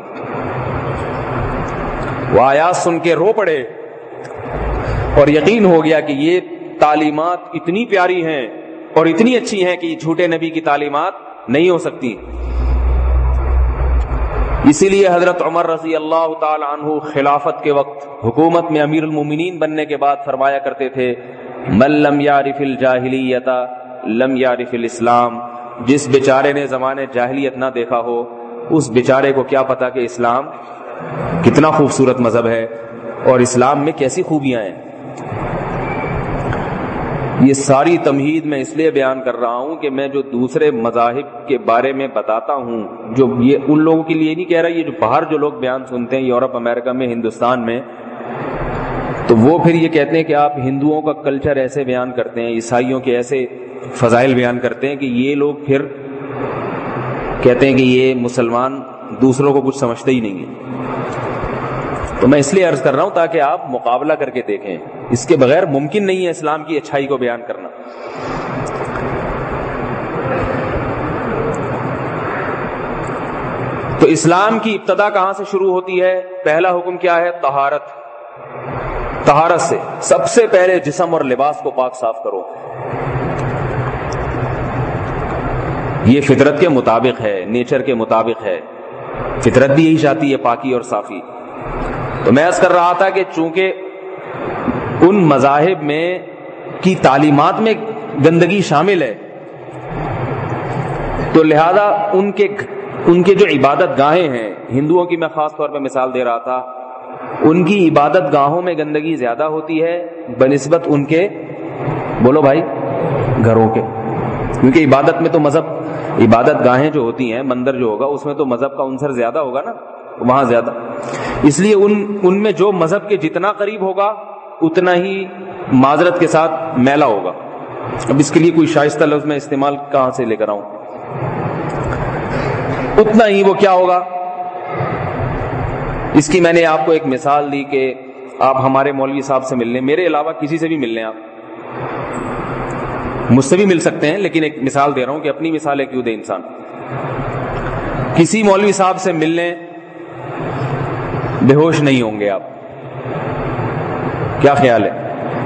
وہ آیات سن کے رو پڑے اور یقین ہو گیا کہ یہ تعلیمات اتنی پیاری ہیں اور اتنی اچھی ہیں کہ یہ جھوٹے نبی کی تعلیمات نہیں ہو سکتی. اسی لیے حضرت عمر رضی اللہ تعالی عنہ خلافت کے وقت حکومت میں امیر المومنین بننے کے بعد فرمایا کرتے تھے، من لم یعرف الجاہلیت لم یعرف الاسلام. جس بیچارے نے زمانے جاہلیت نہ دیکھا ہو، اس بیچارے کو کیا پتا کہ اسلام کتنا خوبصورت مذہب ہے اور اسلام میں کیسی خوبیاں ہیں. یہ ساری تمہید میں اس لیے بیان کر رہا ہوں کہ میں جو دوسرے مذاہب کے بارے میں بتاتا ہوں، جو یہ ان لوگوں کے لیے نہیں کہہ رہا، یہ جو باہر جو لوگ بیان سنتے ہیں یورپ، امریکہ میں، ہندوستان میں، تو وہ پھر یہ کہتے ہیں کہ آپ ہندوؤں کا کلچر ایسے بیان کرتے ہیں، عیسائیوں کے ایسے فضائل بیان کرتے ہیں کہ یہ لوگ پھر کہتے ہیں کہ یہ مسلمان دوسروں کو کچھ سمجھتے ہی نہیں ہیں. تو میں اس لیے عرض کر رہا ہوں تاکہ آپ مقابلہ کر کے دیکھیں. اس کے بغیر ممکن نہیں ہے اسلام کی اچھائی کو بیان کرنا. تو اسلام کی ابتدا کہاں سے شروع ہوتی ہے؟ پہلا حکم کیا ہے؟ طہارت. طہارت سے سب سے پہلے جسم اور لباس کو پاک صاف کرو. یہ فطرت کے مطابق ہے، نیچر کے مطابق ہے. فطرت بھی یہی چاہتی ہے، پاکی اور صافی. تو میں عرض کر رہا تھا کہ چونکہ ان مذاہب میں کی تعلیمات میں گندگی شامل ہے، تو لہذا ان کے ان کے جو عبادت گاہیں ہیں، ہندوؤں کی میں خاص طور پہ مثال دے رہا تھا، ان کی عبادت گاہوں میں گندگی زیادہ ہوتی ہے بنسبت ان کے، بولو بھائی، گھروں کے. کیونکہ عبادت میں تو مذہب، عبادت گاہیں جو ہوتی ہیں، مندر جو ہوگا، اس میں تو مذہب کا عنصر زیادہ ہوگا نا، وہاں زیادہ. اس لیے ان ان میں جو مذہب کے جتنا قریب ہوگا اتنا ہی معذرت کے ساتھ میلا ہوگا. اب اس کے لیے کوئی شائستہ لفظ میں استعمال کہاں سے لے کر آؤں؟ اتنا ہی وہ کیا ہوگا. اس کی میں نے آپ کو ایک مثال دی کہ آپ ہمارے مولوی صاحب سے مل لیں، میرے علاوہ کسی سے بھی مل لیں، آپ مجھ سے بھی مل سکتے ہیں، لیکن ایک مثال دے رہا ہوں کہ اپنی مثالیں کیوں دے انسان. کسی مولوی صاحب سے مل لیں، بے ہوش نہیں ہوں گے آپ. کیا خیال ہے؟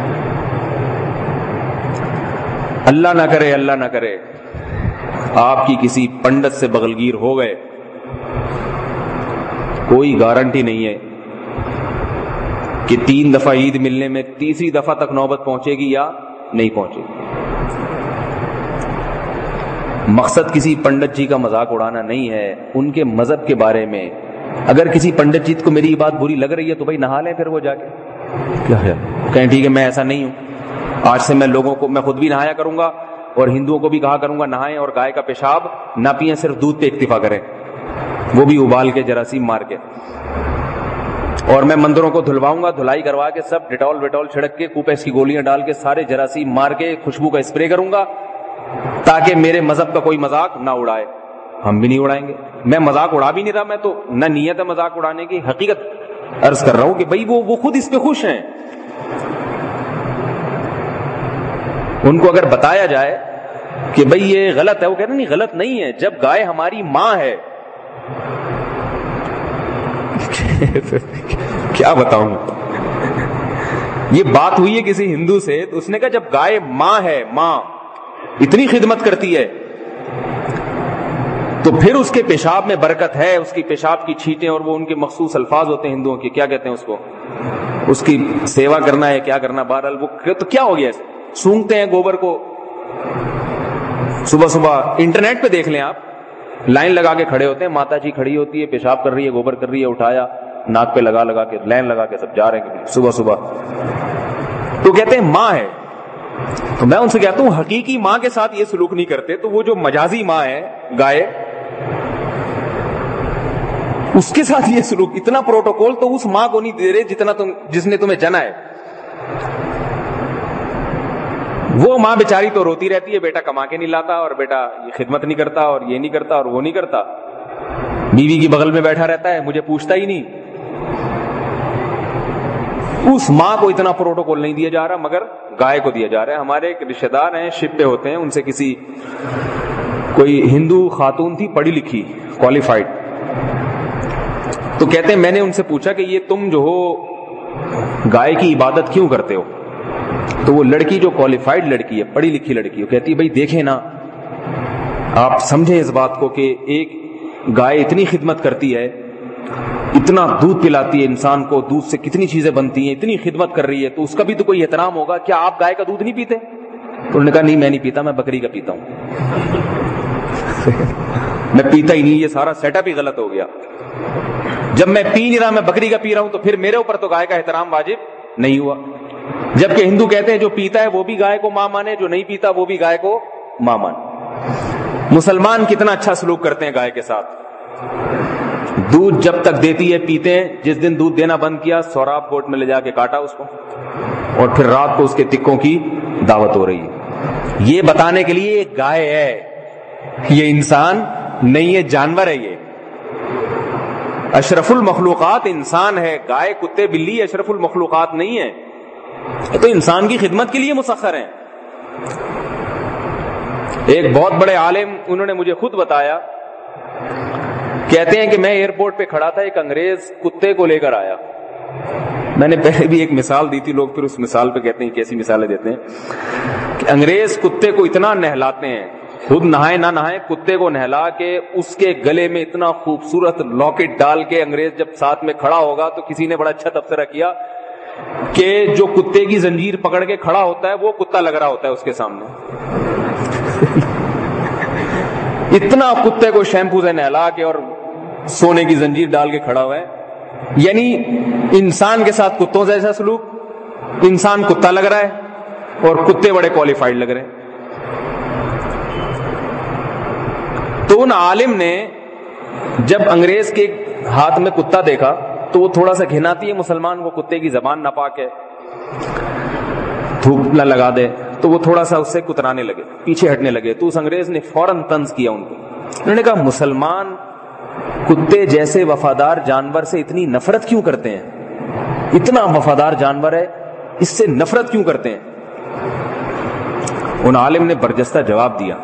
اللہ نہ کرے، اللہ نہ کرے آپ کی کسی پنڈت سے بغلگیر ہو گئے، کوئی گارنٹی نہیں ہے کہ تین دفعہ عید ملنے میں تیسری دفعہ تک نوبت پہنچے گی یا نہیں پہنچے گی. مقصد کسی پنڈت جی کا مذاق اڑانا نہیں ہے. ان کے مذہب کے بارے میں اگر کسی پنڈت جی کو میری بات بری لگ رہی ہے تو بھائی نہا لیں پھر وہ جا کے، کیا ہے، کہیں ٹھیک ہے میں ایسا نہیں ہوں، آج سے میں لوگوں کو، میں خود بھی نہایا کروں گا اور ہندوؤں کو بھی کہا کروں گا نہائیں اور گائے کا پیشاب نہ پیئیں, صرف دودھ پہ اکتفا کریں, وہ بھی ابال کے جراثیم مار کے. اور میں مندروں کو دھلواؤں گا, دھلائی کروا کے سب ڈیٹول ویٹول چھڑک کے کوپیکس کی گولیاں ڈال کے سارے جراثیم مار کے خوشبو کا اسپرے کروں گا تاکہ میرے مذہب کا کوئی مذاق نہ اڑائے. ہم بھی نہیں اڑائیں گے. میں مذاق اڑا بھی نہیں رہا, میں تو نہ نیت ہے مذاق اڑانے کی, حقیقت عرض کر رہا ہوں کہ بھائی وہ وہ خود اس پہ خوش ہیں. ان کو اگر بتایا جائے کہ بھئی یہ غلط ہے, وہ کہتے ہیں نہیں غلط نہیں ہے, جب گائے ہماری ماں ہے. کیا بتاؤں, یہ بات ہوئی ہے کسی ہندو سے تو اس نے کہا جب گائے ماں ہے, ماں اتنی خدمت کرتی ہے تو پھر اس کے پیشاب میں برکت ہے, اس کی پیشاب کی چھینٹیں, اور وہ ان کے مخصوص الفاظ ہوتے ہیں ہندوؤں کے, کیا کہتے ہیں اس کو, اس کی سیوا کرنا ہے, کیا کرنا, بہرحال وہ تو کیا ہو گیا, سونگتے ہیں گوبر کو. صبح صبح انٹرنیٹ پہ دیکھ لیں آپ, لائن لگا کے کھڑے ہوتے ہیں, ماتا جی کھڑی ہوتی ہے, پیشاب کر رہی ہے, گوبر کر رہی ہے, اٹھایا ناک پہ لگا لگا کے لائن لگا کے سب جا رہے ہیں صبح صبح. تو کہتے ہیں ماں ہے. تو میں ان سے کہتا ہوں حقیقی ماں کے ساتھ یہ سلوک نہیں کرتے, تو وہ جو مجازی ماں ہے گائے, اس کے ساتھ یہ سلوک, اتنا پروٹوکول تو اس ماں کو نہیں دے رہے جتنا تم جس نے تمہیں جنا ہے. وہ ماں بیچاری تو روتی رہتی ہے, بیٹا کما کے نہیں لاتا, اور بیٹا یہ خدمت نہیں کرتا, اور یہ نہیں کرتا, اور وہ نہیں کرتا. بیوی کی بغل میں بیٹھا رہتا ہے, مجھے پوچھتا ہی نہیں. اس ماں کو اتنا پروٹوکول نہیں دیا جا رہا, مگر گائے کو دیا جا رہا ہے. ہمارے ایک رشتے دار ہیں, شپ پہ ہوتے ہیں, ان سے کسی کوئی ہندو خاتون تھی, پڑھی لکھی, کوالیفائڈ, تو کہتے ہیں میں نے ان سے پوچھا کہ یہ تم جو ہو گائے کی عبادت کیوں کرتے ہو؟ تو وہ لڑکی جو کوالیفائڈ لڑکی ہے, پڑھی لکھی لڑکی, وہ کہتی ہے بھائی دیکھیں نا, آپ سمجھیں اس بات کو کہ ایک گائے اتنی خدمت کرتی ہے, اتنا دودھ پلاتی ہے انسان کو, دودھ سے کتنی چیزیں بنتی ہیں, اتنی خدمت کر رہی ہے, تو اس کا بھی تو کوئی احترام ہوگا. کیا آپ گائے کا دودھ نہیں پیتے؟ تو انہوں نے کہا نہیں میں نہیں پیتا, میں بکری کا پیتا ہوں. میں پیتا ہی نہیں, یہ سارا سیٹ اپ ہی غلط ہو گیا. جب میں پی نہیں رہا, میں بکری کا پی رہا ہوں, تو پھر میرے اوپر تو گائے کا احترام واجب نہیں ہوا. جبکہ ہندو کہتے ہیں جو پیتا ہے وہ بھی گائے کو ماں مانے, جو نہیں پیتا وہ بھی گائے کو ماں مانے. مسلمان کتنا اچھا سلوک کرتے ہیں گائے کے ساتھ. دودھ جب تک دیتی ہے پیتے ہیں, جس دن دودھ دینا بند کیا سوراب کوٹ میں لے جا کے کاٹا اس کو, اور پھر رات کو اس کے تکوں کی دعوت ہو رہی ہے. یہ بتانے کے لیے ایک گائے ہے, یہ انسان نہیں ہے, جانور ہے. یہ اشرف المخلوقات انسان ہے, گائے کتے بلی اشرف المخلوقات نہیں ہے. تو انسان کی خدمت کے لیے مسخر ہیں. ایک بہت بڑے عالم, انہوں نے مجھے خود بتایا, کہتے ہیں کہ میں ایئرپورٹ پہ کھڑا تھا, ایک انگریز کتے کو لے کر آیا. میں نے پہلے بھی ایک مثال دی تھی, لوگ پھر اس مثال پہ کہتے ہیں کیسی مثالیں دیتے ہیں, کہ انگریز کتے کو اتنا نہلاتے ہیں, خود نہائے نہ نہائے, کتے کو نہلا کے اس کے گلے میں اتنا خوبصورت لاکٹ ڈال کے, انگریز جب ساتھ میں کھڑا ہوگا تو کسی نے بڑا اچھا تبصرہ کیا کہ جو کتے کی زنجیر پکڑ کے کھڑا ہوتا ہے وہ کتا لگ رہا ہوتا ہے اس کے سامنے. اتنا کتے کو شیمپو سے نہلا کے اور سونے کی زنجیر ڈال کے کھڑا ہوا ہے. یعنی انسان کے ساتھ کتوں سے ایسا سلوک, انسان کتا لگ رہا ہے اور کتے بڑے کوالیفائڈ لگ رہے ہیں. تو ان عالم نے جب انگریز کے ہاتھ میں کتا دیکھا تو وہ تھوڑا سا گھناتی ہے مسلمان کو, کتے کی زبان ناپاک ہے, دھوپ نہ لگا دے, تو وہ تھوڑا سا اس سے کترانے لگے, پیچھے ہٹنے لگے. تو اس انگریز نے فوراً طنز کیا ان کو. انہوں نے کہا مسلمان کتے جیسے وفادار جانور سے اتنی نفرت کیوں کرتے ہیں؟ اتنا وفادار جانور ہے, اس سے نفرت کیوں کرتے ہیں؟ ان عالم نے برجستہ جواب دیا.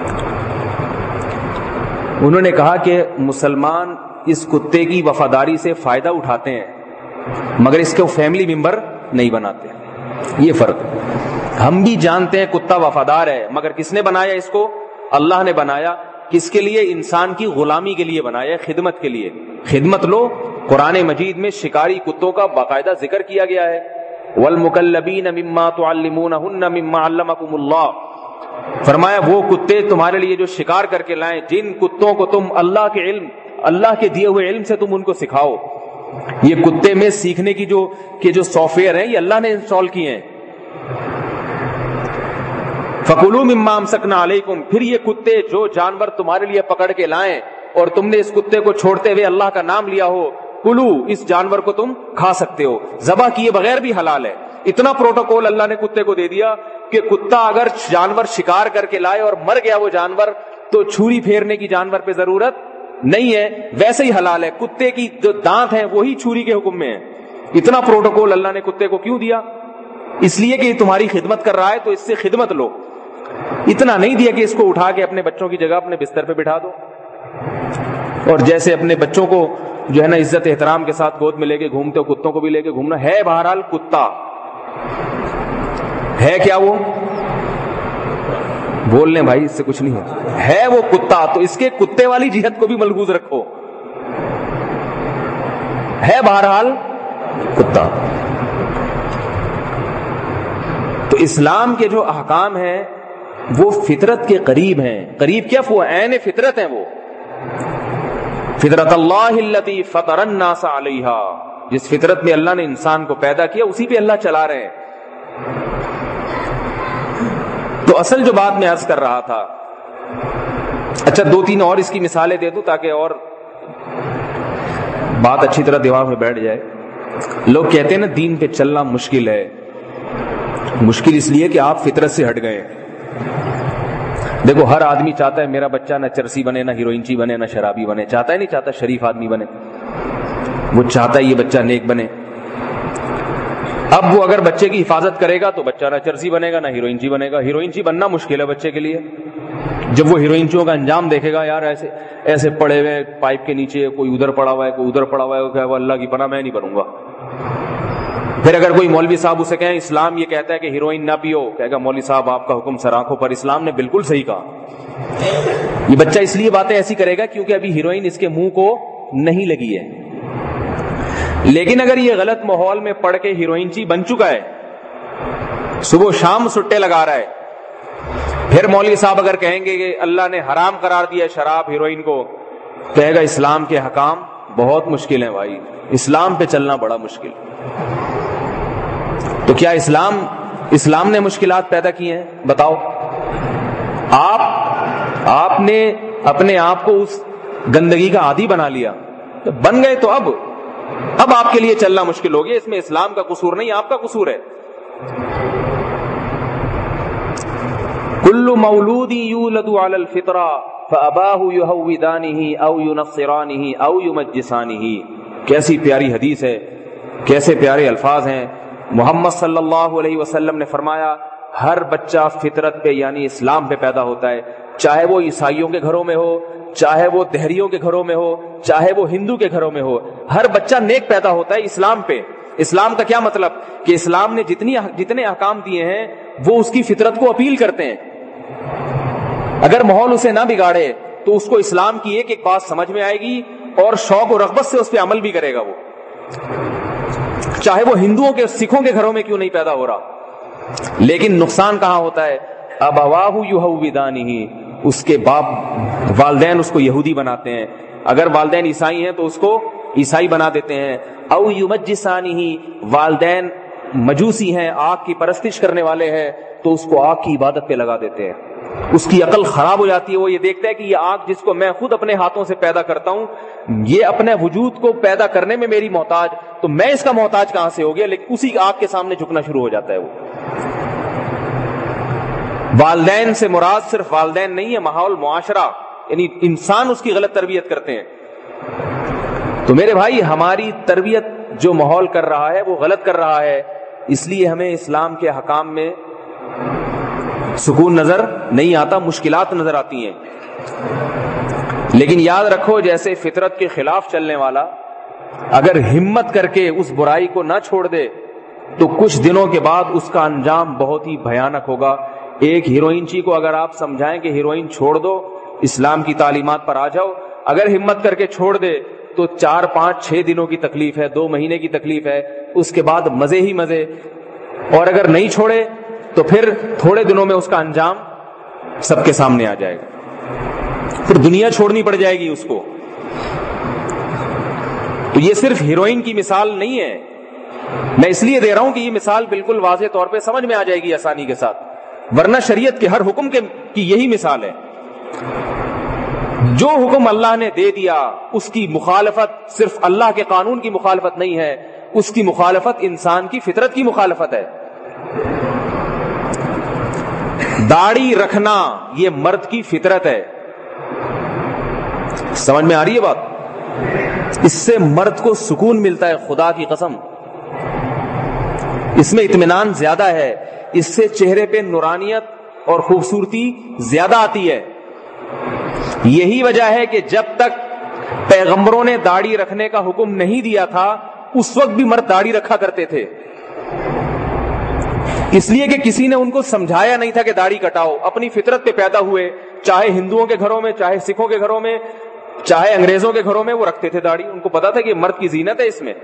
انہوں نے کہا کہ مسلمان اس کتے کی وفاداری سے فائدہ اٹھاتے ہیں مگر اس کو فیملی ممبر نہیں بناتے. یہ فرق ہے. ہم بھی جانتے ہیں کتا وفادار ہے, مگر کس نے بنایا اس کو؟ اللہ نے بنایا. کس کے لیے؟ انسان کی غلامی کے لیے بنایا, خدمت کے لیے. خدمت لو, قرآن مجید میں شکاری کتوں کا باقاعدہ ذکر کیا گیا ہے. والمکلبین مما تعلمونہن مما علمکم اللہ, فرمایا وہ کتے تمہارے لیے جو شکار کر کے لائیں, جن کتوں کو تم اللہ کے علم, اللہ کے دیے ہوئے علم سے تم ان کو سکھاؤ. یہ کتے میں سیکھنے کی جو کہ جو سافٹ ویئر ہیں یہ اللہ نے انسٹال کیے ہیں. فَكُلُوا مِمَّا أَمْسَكْنَا عَلَيْكُمْ، پھر یہ کتے جو جانور تمہارے لیے پکڑ کے لائیں اور تم نے اس کتے کو چھوڑتے ہوئے اللہ کا نام لیا ہو، کلو، اس جانور کو تم کھا سکتے ہو، ذبح کیے بغیر بھی حلال ہے. اتنا پروٹوکول اللہ نے کتے کو دے دیا کہ کتا اگر جانور شکار کر کے لائے اور مر گیا وہ جانور تو چھری پھیرنے کی جانور پہ ضرورت نہیں ہے، ویسے ہی حلال ہے. کتے کی جو دانت ہیں وہی چھری کے حکم میں ہیں. اتنا پروٹوکول اللہ نے کتے کو کیوں دیا؟ اس لیے کہ یہ تمہاری خدمت کر رہا ہے تو اس سے خدمت لو. اتنا نہیں دیا کہ اس کو اٹھا کے اپنے بچوں کی جگہ اپنے بستر پہ بٹھا دو اور جیسے اپنے بچوں کو جو ہے نا عزت احترام کے ساتھ گود میں لے کے گھومتے ہو، کتوں کو بھی لے کے گھومنا ہے. بہرحال کتا ہے کیا؟ وہ بول لیں بھائی، اس سے کچھ نہیں ہے، ہے وہ کتا. تو اس کے کتے والی جہت کو بھی ملحوظ رکھو، ہے بہرحال کتا. تو اسلام کے جو احکام ہیں وہ فطرت کے قریب ہیں. قریب کیا؟ وہ عین فطرت ہیں. وہ فطرت اللہ التی فطر الناس علیہا، جس فطرت میں اللہ نے انسان کو پیدا کیا اسی پہ اللہ چلا رہے ہیں. تو اصل جو بات میں عرض کر رہا تھا، اچھا دو تین اور اس کی مثالیں دے دوں تاکہ اور بات اچھی طرح دماغ میں بیٹھ جائے. لوگ کہتے ہیں نا دین پہ چلنا مشکل ہے. مشکل اس لیے کہ آپ فطرت سے ہٹ گئے. دیکھو ہر آدمی چاہتا ہے میرا بچہ نہ چرسی بنے، نہ ہیروئنچی بنے، نہ شرابی بنے. چاہتا ہے نہیں چاہتا شریف آدمی بنے، وہ چاہتا ہے یہ بچہ نیک بنے. اب وہ اگر بچے کی حفاظت کرے گا تو بچہ نہ چرسی بنے گا نہ ہیروئنچی بنے گا. ہیروئنچی بننا مشکل ہے بچے کے لیے. جب وہ ہیروئنچیوں کا انجام دیکھے گا، یار ایسے ایسے پڑے ہوئے پائپ کے نیچے، کوئی ادھر پڑا ہوا ہے کوئی ادھر پڑا ہوا ہے، وہ کہے گا اللہ کی پناہ میں نہیں بنوں گا. پھر اگر کوئی مولوی صاحب اسے کہیں اسلام یہ کہتا ہے کہ ہیروئن نہ پیو، کہے گا مولوی صاحب آپ کا حکم سر آنکھوں پر، اسلام نے بالکل صحیح کہا. یہ بچہ اس لیے باتیں ایسی کرے گا کیونکہ ابھی ہیروئن اس کے منہ کو نہیں لگی ہے. لیکن اگر یہ غلط ماحول میں پڑھ کے ہیروئنچی بن چکا ہے، صبح شام سٹے لگا رہا ہے، پھر مولوی صاحب اگر کہیں گے کہ اللہ نے حرام قرار دیا شراب ہیروئن کو، کہے گا اسلام کے حکام بہت مشکل ہیں بھائی، اسلام پہ چلنا بڑا مشکل. تو کیا اسلام اسلام نے مشکلات پیدا کی ہیں؟ بتاؤ. آپ آپ نے اپنے آپ کو اس گندگی کا عادی بنا لیا، بن گئے تو اب اب آپ کے لیے چلنا مشکل ہو گیا. اس میں اسلام کا قصور نہیں، آپ کا قصور ہے. کل مولود یولد علی الفطرہ فاباہ یہودانہ او ینصرانہ او یمجسانہ. کیسی پیاری حدیث ہے، کیسے پیارے الفاظ ہیں. محمد صلی اللہ علیہ وسلم نے فرمایا ہر بچہ فطرت پہ یعنی اسلام پہ پیدا ہوتا ہے، چاہے وہ عیسائیوں کے گھروں میں ہو، چاہے وہ دہریوں کے گھروں میں ہو، چاہے وہ ہندو کے گھروں میں ہو. ہر بچہ نیک پیدا ہوتا ہے اسلام پہ. اسلام کا کیا مطلب؟ کہ اسلام نے جتنی جتنے احکام دیے ہیں وہ اس کی فطرت کو اپیل کرتے ہیں. اگر ماحول اسے نہ بگاڑے تو اس کو اسلام کی ایک ایک بات سمجھ میں آئے گی اور شوق و رغبت سے اس پہ عمل بھی کرے گا. وہ چاہے وہ ہندوؤں کے سکھوں کے گھروں میں کیوں نہیں پیدا ہو رہا. لیکن نقصان کہاں ہوتا ہے؟ ابواہ یہودانہ، اس کے باپ والدین اس کو یہودی بناتے ہیں. اگر والدین عیسائی ہیں تو اس کو عیسائی بنا دیتے ہیں. او یمجسانہ، والدین مجوسی ہیں، آگ کی پرستش کرنے والے ہیں، تو اس کو آگ کی عبادت پہ لگا دیتے ہیں. اس کی عقل خراب ہو جاتی ہے. وہ یہ دیکھتا ہے کہ یہ آگ جس کو میں خود اپنے ہاتھوں سے پیدا کرتا ہوں، یہ اپنے وجود کو پیدا کرنے میں میری محتاج، تو میں اس کا محتاج کہاں سے ہو گیا؟ لیکن اسی آگ کے سامنے جھکنا شروع ہو جاتا ہے. وہ والدین سے مراد صرف والدین نہیں ہے، ماحول معاشرہ یعنی انسان اس کی غلط تربیت کرتے ہیں. تو میرے بھائی ہماری تربیت جو ماحول کر رہا ہے وہ غلط کر رہا ہے. اس لیے ہمیں اسلام کے حکام میں سکون نظر نہیں آتا، مشکلات نظر آتی ہیں. لیکن یاد رکھو جیسے فطرت کے خلاف چلنے والا اگر ہمت کر کے اس برائی کو نہ چھوڑ دے تو کچھ دنوں کے بعد اس کا انجام بہت ہی بھیانک ہوگا. ایک ہیروئنچی کو اگر آپ سمجھائیں کہ ہیروئن چھوڑ دو، اسلام کی تعلیمات پر آ جاؤ، اگر ہمت کر کے چھوڑ دے تو چار پانچ چھ دنوں کی تکلیف ہے، دو مہینے کی تکلیف ہے، اس کے بعد مزے ہی مزے. اور اگر نہیں چھوڑے تو پھر تھوڑے دنوں میں اس کا انجام سب کے سامنے آ جائے گا، پھر دنیا چھوڑنی پڑ جائے گی اس کو. تو یہ صرف ہیروئن کی مثال نہیں ہے، میں اس لیے دے رہا ہوں کہ یہ مثال بالکل واضح طور پہ سمجھ میں آ جائے گی آسانی کے ساتھ. ورنہ شریعت کے ہر حکم کے کی یہی مثال ہے. جو حکم اللہ نے دے دیا اس کی مخالفت صرف اللہ کے قانون کی مخالفت نہیں ہے, اس کی مخالفت انسان کی فطرت کی مخالفت ہے. داڑھی رکھنا یہ مرد کی فطرت ہے. سمجھ میں آ رہی ہے بات؟ اس سے مرد کو سکون ملتا ہے, خدا کی قسم اس میں اطمینان زیادہ ہے, اس سے چہرے پہ نورانیت اور خوبصورتی زیادہ آتی ہے. یہی وجہ ہے کہ جب تک پیغمبروں نے داڑھی رکھنے کا حکم نہیں دیا تھا اس وقت بھی مرد داڑھی رکھا کرتے تھے, اس لیے کہ کسی نے ان کو سمجھایا نہیں تھا کہ داڑھی کٹاؤ. اپنی فطرت پہ پیدا ہوئے, چاہے ہندوؤں کے گھروں میں, چاہے سکھوں کے گھروں میں, چاہے انگریزوں کے گھروں میں, وہ رکھتے تھے داڑھی. ان کو پتا تھا کہ مرد کی زینت ہے اس میں.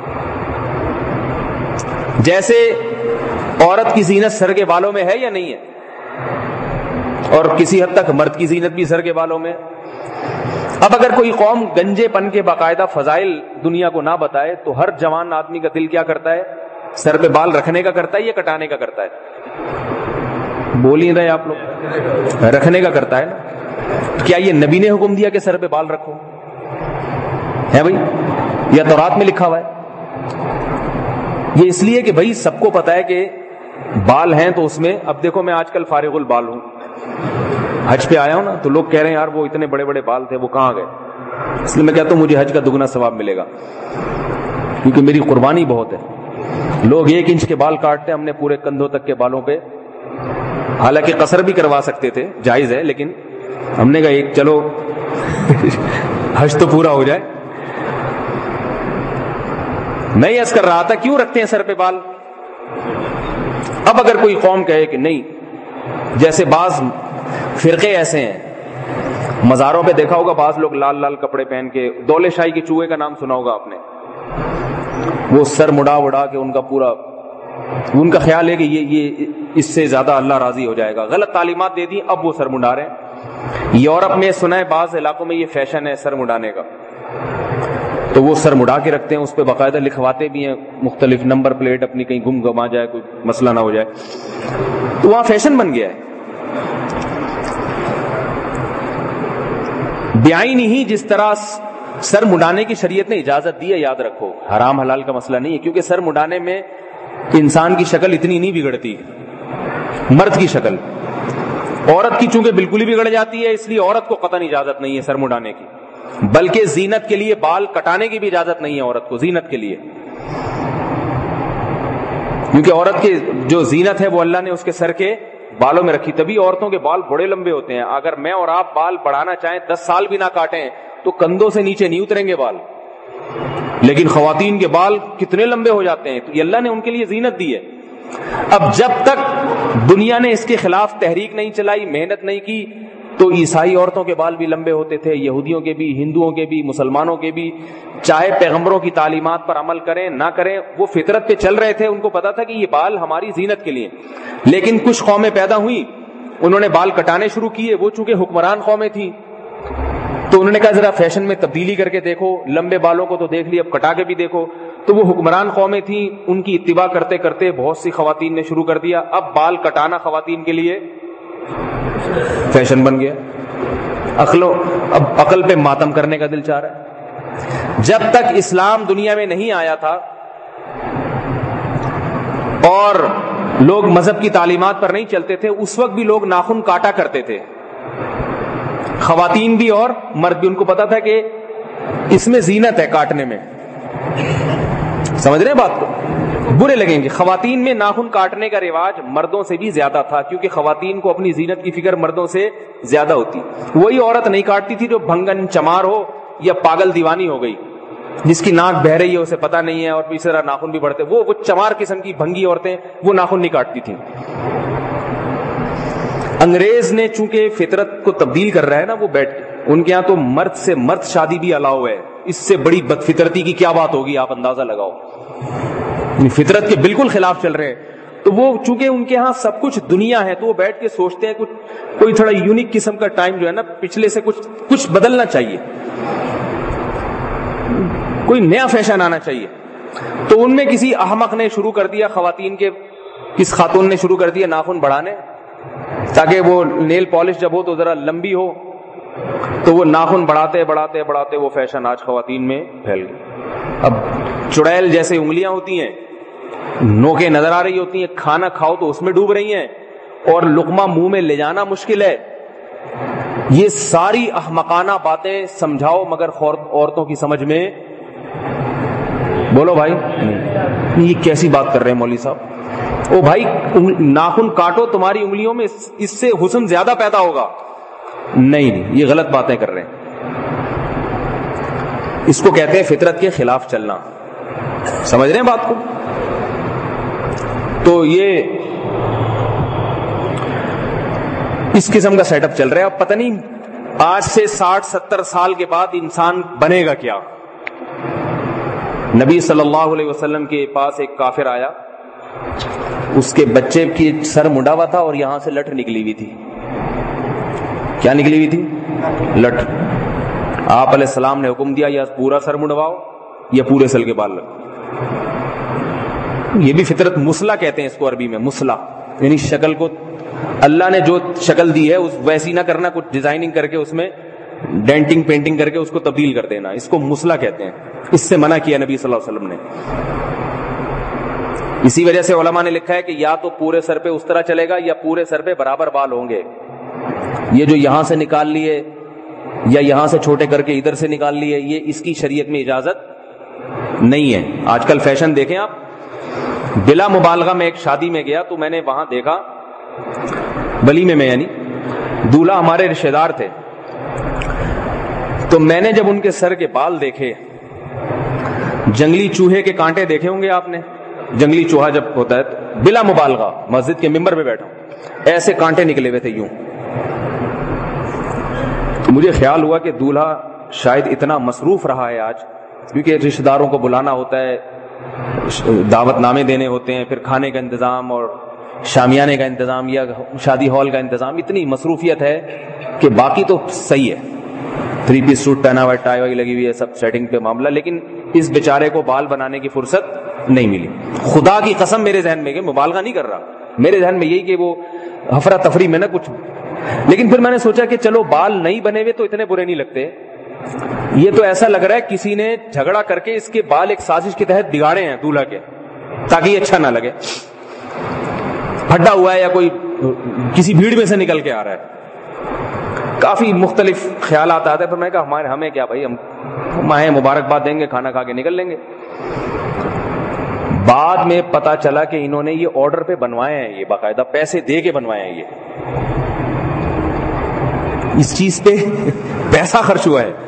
جیسے عورت کی زینت سر کے بالوں میں ہے یا نہیں ہے, اور کسی حد تک مرد کی زینت بھی سر کے بالوں میں. اب اگر کوئی قوم گنجے پن کے باقاعدہ فضائل دنیا کو نہ بتائے تو ہر جوان آدمی کا دل کیا کرتا ہے؟ سر پہ بال رکھنے کا کرتا ہے یا کٹانے کا کرتا ہے؟ بول ہی رہے آپ لوگ, رکھنے کا کرتا ہے نا. کیا یہ نبی نے حکم دیا کہ سر پہ بال رکھو ہے بھائی, یا تورات میں لکھا ہوا ہے؟ یہ اس لیے کہ بھائی سب کو پتا ہے کہ بال ہیں تو اس میں, اب دیکھو میں آج کل فارغ البال ہوں, حج پہ آیا ہوں نا, تو لوگ کہہ رہے ہیں یار وہ اتنے بڑے بڑے بال تھے وہ کہاں گئے. اس لیے میں کہتا ہوں مجھے حج کا دگنا ثواب ملے گا, کیونکہ میری قربانی بہت ہے. لوگ ایک انچ کے بال کاٹتے ہیں, ہم نے پورے کندھوں تک کے بالوں پہ, حالانکہ قصر بھی کروا سکتے تھے, جائز ہے, لیکن ہم نے کہا ایک چلو حج تو پورا ہو جائے. میں یہ عرض کر رہا تھا کیوں رکھتے ہیں سر پہ بال. اب اگر کوئی قوم کہے کہ نہیں, جیسے بعض فرقے ایسے ہیں, مزاروں پہ دیکھا ہوگا بعض لوگ لال لال کپڑے پہن کے, دولے شاہی کے چوہے کا نام سنا ہوگا آپ نے, وہ سر مڑا وڑا کے ان کا پورا, ان کا خیال ہے کہ یہ یہ اس سے زیادہ اللہ راضی ہو جائے گا. غلط تعلیمات دے دی, اب وہ سر مڑا رہے ہیں. یورپ میں سنا ہے بعض علاقوں میں یہ فیشن ہے سر مڑانے کا, تو وہ سر مڑا کے رکھتے ہیں, اس پہ باقاعدہ لکھواتے بھی ہیں مختلف نمبر پلیٹ اپنی, کہیں گم گما جائے, کوئی مسئلہ نہ ہو جائے. تو وہاں فیشن بن گیا ہے. بیائی نہیں جس طرح سر مڈانے کی شریعت نے اجازت دی ہے, یاد رکھو حرام حلال کا مسئلہ نہیں ہے, کیونکہ سر مڈانے میں انسان کی شکل اتنی نہیں بگڑتی, مرد کی شکل. عورت کی چونکہ بالکل ہی بگڑ جاتی ہے, اس لیے عورت کو قطعاً اجازت نہیں ہے سر مڈانے کی, بلکہ زینت کے لیے بال کٹانے کی بھی اجازت نہیں ہے عورت کو, زینت کے لیے. کیونکہ عورت کی جو زینت ہے وہ اللہ نے اس کے سر کے بالوں میں رکھی, تبھی عورتوں کے بال بڑے لمبے ہوتے ہیں. اگر میں اور آپ بال بڑھانا چاہیں, دس سال بھی نہ کاٹیں, تو کندھوں سے نیچے نہیں اتریں گے بال, لیکن خواتین کے بال کتنے لمبے ہو جاتے ہیں. تو یہ اللہ نے ان کے لیے زینت دی ہے. اب جب تک دنیا نے اس کے خلاف تحریک نہیں چلائی, محنت نہیں کی, تو عیسائی عورتوں کے بال بھی لمبے ہوتے تھے, یہودیوں کے بھی, ہندوؤں کے بھی, مسلمانوں کے بھی, چاہے پیغمبروں کی تعلیمات پر عمل کریں نہ کریں, وہ فطرت پہ چل رہے تھے. ان کو پتا تھا کہ یہ بال ہماری زینت کے لیے. لیکن کچھ قومیں پیدا ہوئی, انہوں نے بال کٹانے شروع کیے. وہ چونکہ حکمران قومیں تھیں تو انہوں نے کہا ذرا فیشن میں تبدیلی کر کے دیکھو, لمبے بالوں کو تو دیکھ لی, اب کٹا کے بھی دیکھو. تو وہ حکمران قومیں تھیں, ان کی اتباع کرتے کرتے بہت سی خواتین نے شروع کر دیا. اب بال کٹانا خواتین کے لیے فیشن بن گیا. عقل اب عقل پہ ماتم کرنے کا دل چاہ رہا ہے. جب تک اسلام دنیا میں نہیں آیا تھا اور لوگ مذہب کی تعلیمات پر نہیں چلتے تھے, اس وقت بھی لوگ ناخن کاٹا کرتے تھے, خواتین بھی اور مرد بھی. ان کو پتا تھا کہ اس میں زینت ہے کاٹنے میں. سمجھ رہے ہیں بات کو؟ برے لگیں گے. خواتین میں ناخن کاٹنے کا رواج مردوں سے بھی زیادہ تھا, کیونکہ خواتین کو اپنی زینت کی فکر مردوں سے زیادہ ہوتی. وہی عورت نہیں کاٹتی تھی جو بھنگن چمار ہو یا پاگل دیوانی ہو گئی, جس کی ناک بہ رہی ہے اسے پتا نہیں ہے, اور اس طرح ناخن بھی بڑھتے. وہ وہ چمار قسم کی بھنگی عورتیں وہ ناخن نہیں کاٹتی تھیں. انگریز نے چونکہ فطرت کو تبدیل کر رہا ہے نا, وہ بیٹھ ان کے ہاں تو مرد سے مرد شادی بھی الاؤ ہے. اس سے بڑی بد فطرتی کی کیا بات ہوگی, آپ اندازہ لگاؤ. فطرت کے بالکل خلاف چل رہے ہیں. تو وہ چونکہ ان کے ہاں سب کچھ دنیا ہے, تو وہ بیٹھ کے سوچتے ہیں کچھ کوئی تھوڑا یونیک قسم کا ٹائم جو ہے نا, پچھلے سے کچھ کچھ بدلنا چاہیے, کوئی نیا فیشن آنا چاہیے. تو ان میں کسی احمق نے شروع کر دیا, خواتین کے کس خاتون نے شروع کر دیا ناخن بڑھانے, تاکہ وہ نیل پالش جب ہو تو ذرا لمبی ہو. تو وہ ناخن بڑھاتے بڑھاتے بڑھاتے وہ فیشن آج خواتین میں پھیل گئی. اب چڑیل جیسے انگلیاں ہوتی ہیں, نوکیں نظر آ رہی ہوتی ہیں, کھانا کھاؤ تو اس میں ڈوب رہی ہیں, اور لقمہ منہ میں لے جانا مشکل ہے. یہ ساری احمقانہ باتیں سمجھاؤ مگر عورتوں کی سمجھ میں, بولو بھائی یہ کیسی بات کر رہے ہیں مولوی صاحب؟ او بھائی ناخن کاٹو, تمہاری انگلیوں میں اس سے حسن زیادہ پیدا ہوگا. نہیں نہیں, یہ غلط باتیں کر رہے ہیں. اس کو کہتے ہیں فطرت کے خلاف چلنا. سمجھ رہے ہیں بات کو؟ تو یہ اس قسم کا سیٹ اپ چل رہا ہے. اب پتہ نہیں آج سے ساٹھ ستر سال کے بعد انسان بنے گا کیا. نبی صلی اللہ علیہ وسلم کے پاس ایک کافر آیا, اس کے بچے کی سر منڈا ہوا تھا اور یہاں سے لٹ نکلی ہوئی تھی. کیا نکلی ہوئی تھی؟ لٹ. آپ علیہ السلام نے حکم دیا یا پورا سر منڈواؤ یا پورے سل کے بال لگاؤ. یہ بھی فطرت, مسلح کہتے ہیں اس کو عربی میں, مسلح یعنی شکل کو اللہ نے جو شکل دی ہے اس ویسی نہ کرنا, کچھ ڈیزائننگ کر کے اس میں ڈینٹنگ پینٹنگ کر کے اس کو تبدیل کر دینا, اس کو مسلح کہتے ہیں. اس سے منع کیا نبی صلی اللہ علیہ وسلم نے. اسی وجہ سے علماء نے لکھا ہے کہ یا تو پورے سر پہ اس طرح چلے گا یا پورے سر پہ برابر بال ہوں گے. یہ جو یہاں سے نکال لیے یا یہاں سے چھوٹے کر کے ادھر سے نکال لیے, یہ اس کی شریعت میں اجازت نہیں ہے. آج کل فیشن دیکھیں آپ, بلا مبالغہ میں ایک شادی میں گیا تو میں نے وہاں دیکھا, ولیمے میں یعنی دولہا ہمارے رشتہ دار تھے, تو میں نے جب ان کے سر کے بال دیکھے, جنگلی چوہے کے کانٹے دیکھے ہوں گے آپ نے, جنگلی چوہا جب ہوتا ہے بلا مبالغہ مسجد کے ممبر پہ بیٹھا ہوں, ایسے کانٹے نکلے ہوئے تھے یوں. تو مجھے خیال ہوا کہ دولہا شاید اتنا مصروف رہا ہے آج, کیونکہ رشتہ داروں کو بلانا ہوتا ہے, دعوت نامے دینے ہوتے ہیں, پھر کھانے کا انتظام اور شامیانے کا انتظام یا شادی ہال کا انتظام, اتنی مصروفیت ہے کہ باقی تو صحیح ہے, تھری پیس سوٹ پہنا ہوا ہے, ٹائی وائی لگی ہوئی ہے, سب سیٹنگ پہ معاملہ, لیکن اس بیچارے کو بال بنانے کی فرصت نہیں ملی. خدا کی قسم میرے ذہن میں, کہ مبالغہ نہیں کر رہا, میرے ذہن میں یہی کہ وہ ہفرا تفری میں نا کچھ. لیکن پھر میں نے سوچا کہ چلو بال نہیں بنے ہوئے تو اتنے برے نہیں لگتے, یہ تو ایسا لگ رہا ہے کسی نے جھگڑا کر کے اس کے بال ایک سازش کے تحت بگاڑے ہیں دولہا کے, تاکہ یہ اچھا نہ لگے, پھٹا ہوا ہے یا کوئی کسی بھیڑ میں سے نکل کے آ رہا ہے. کافی مختلف خیالات آتے ہیں, پر میں کہا ہمارے ہمیں کیا بھائی, ہم ماہیں مبارکباد دیں گے, کھانا کھا کے نکل لیں گے. بعد میں پتا چلا کہ انہوں نے یہ آرڈر پہ بنوائے ہیں, یہ باقاعدہ پیسے دے کے بنوائے ہیں, یہ اس چیز پہ پیسہ خرچ ہوا ہے.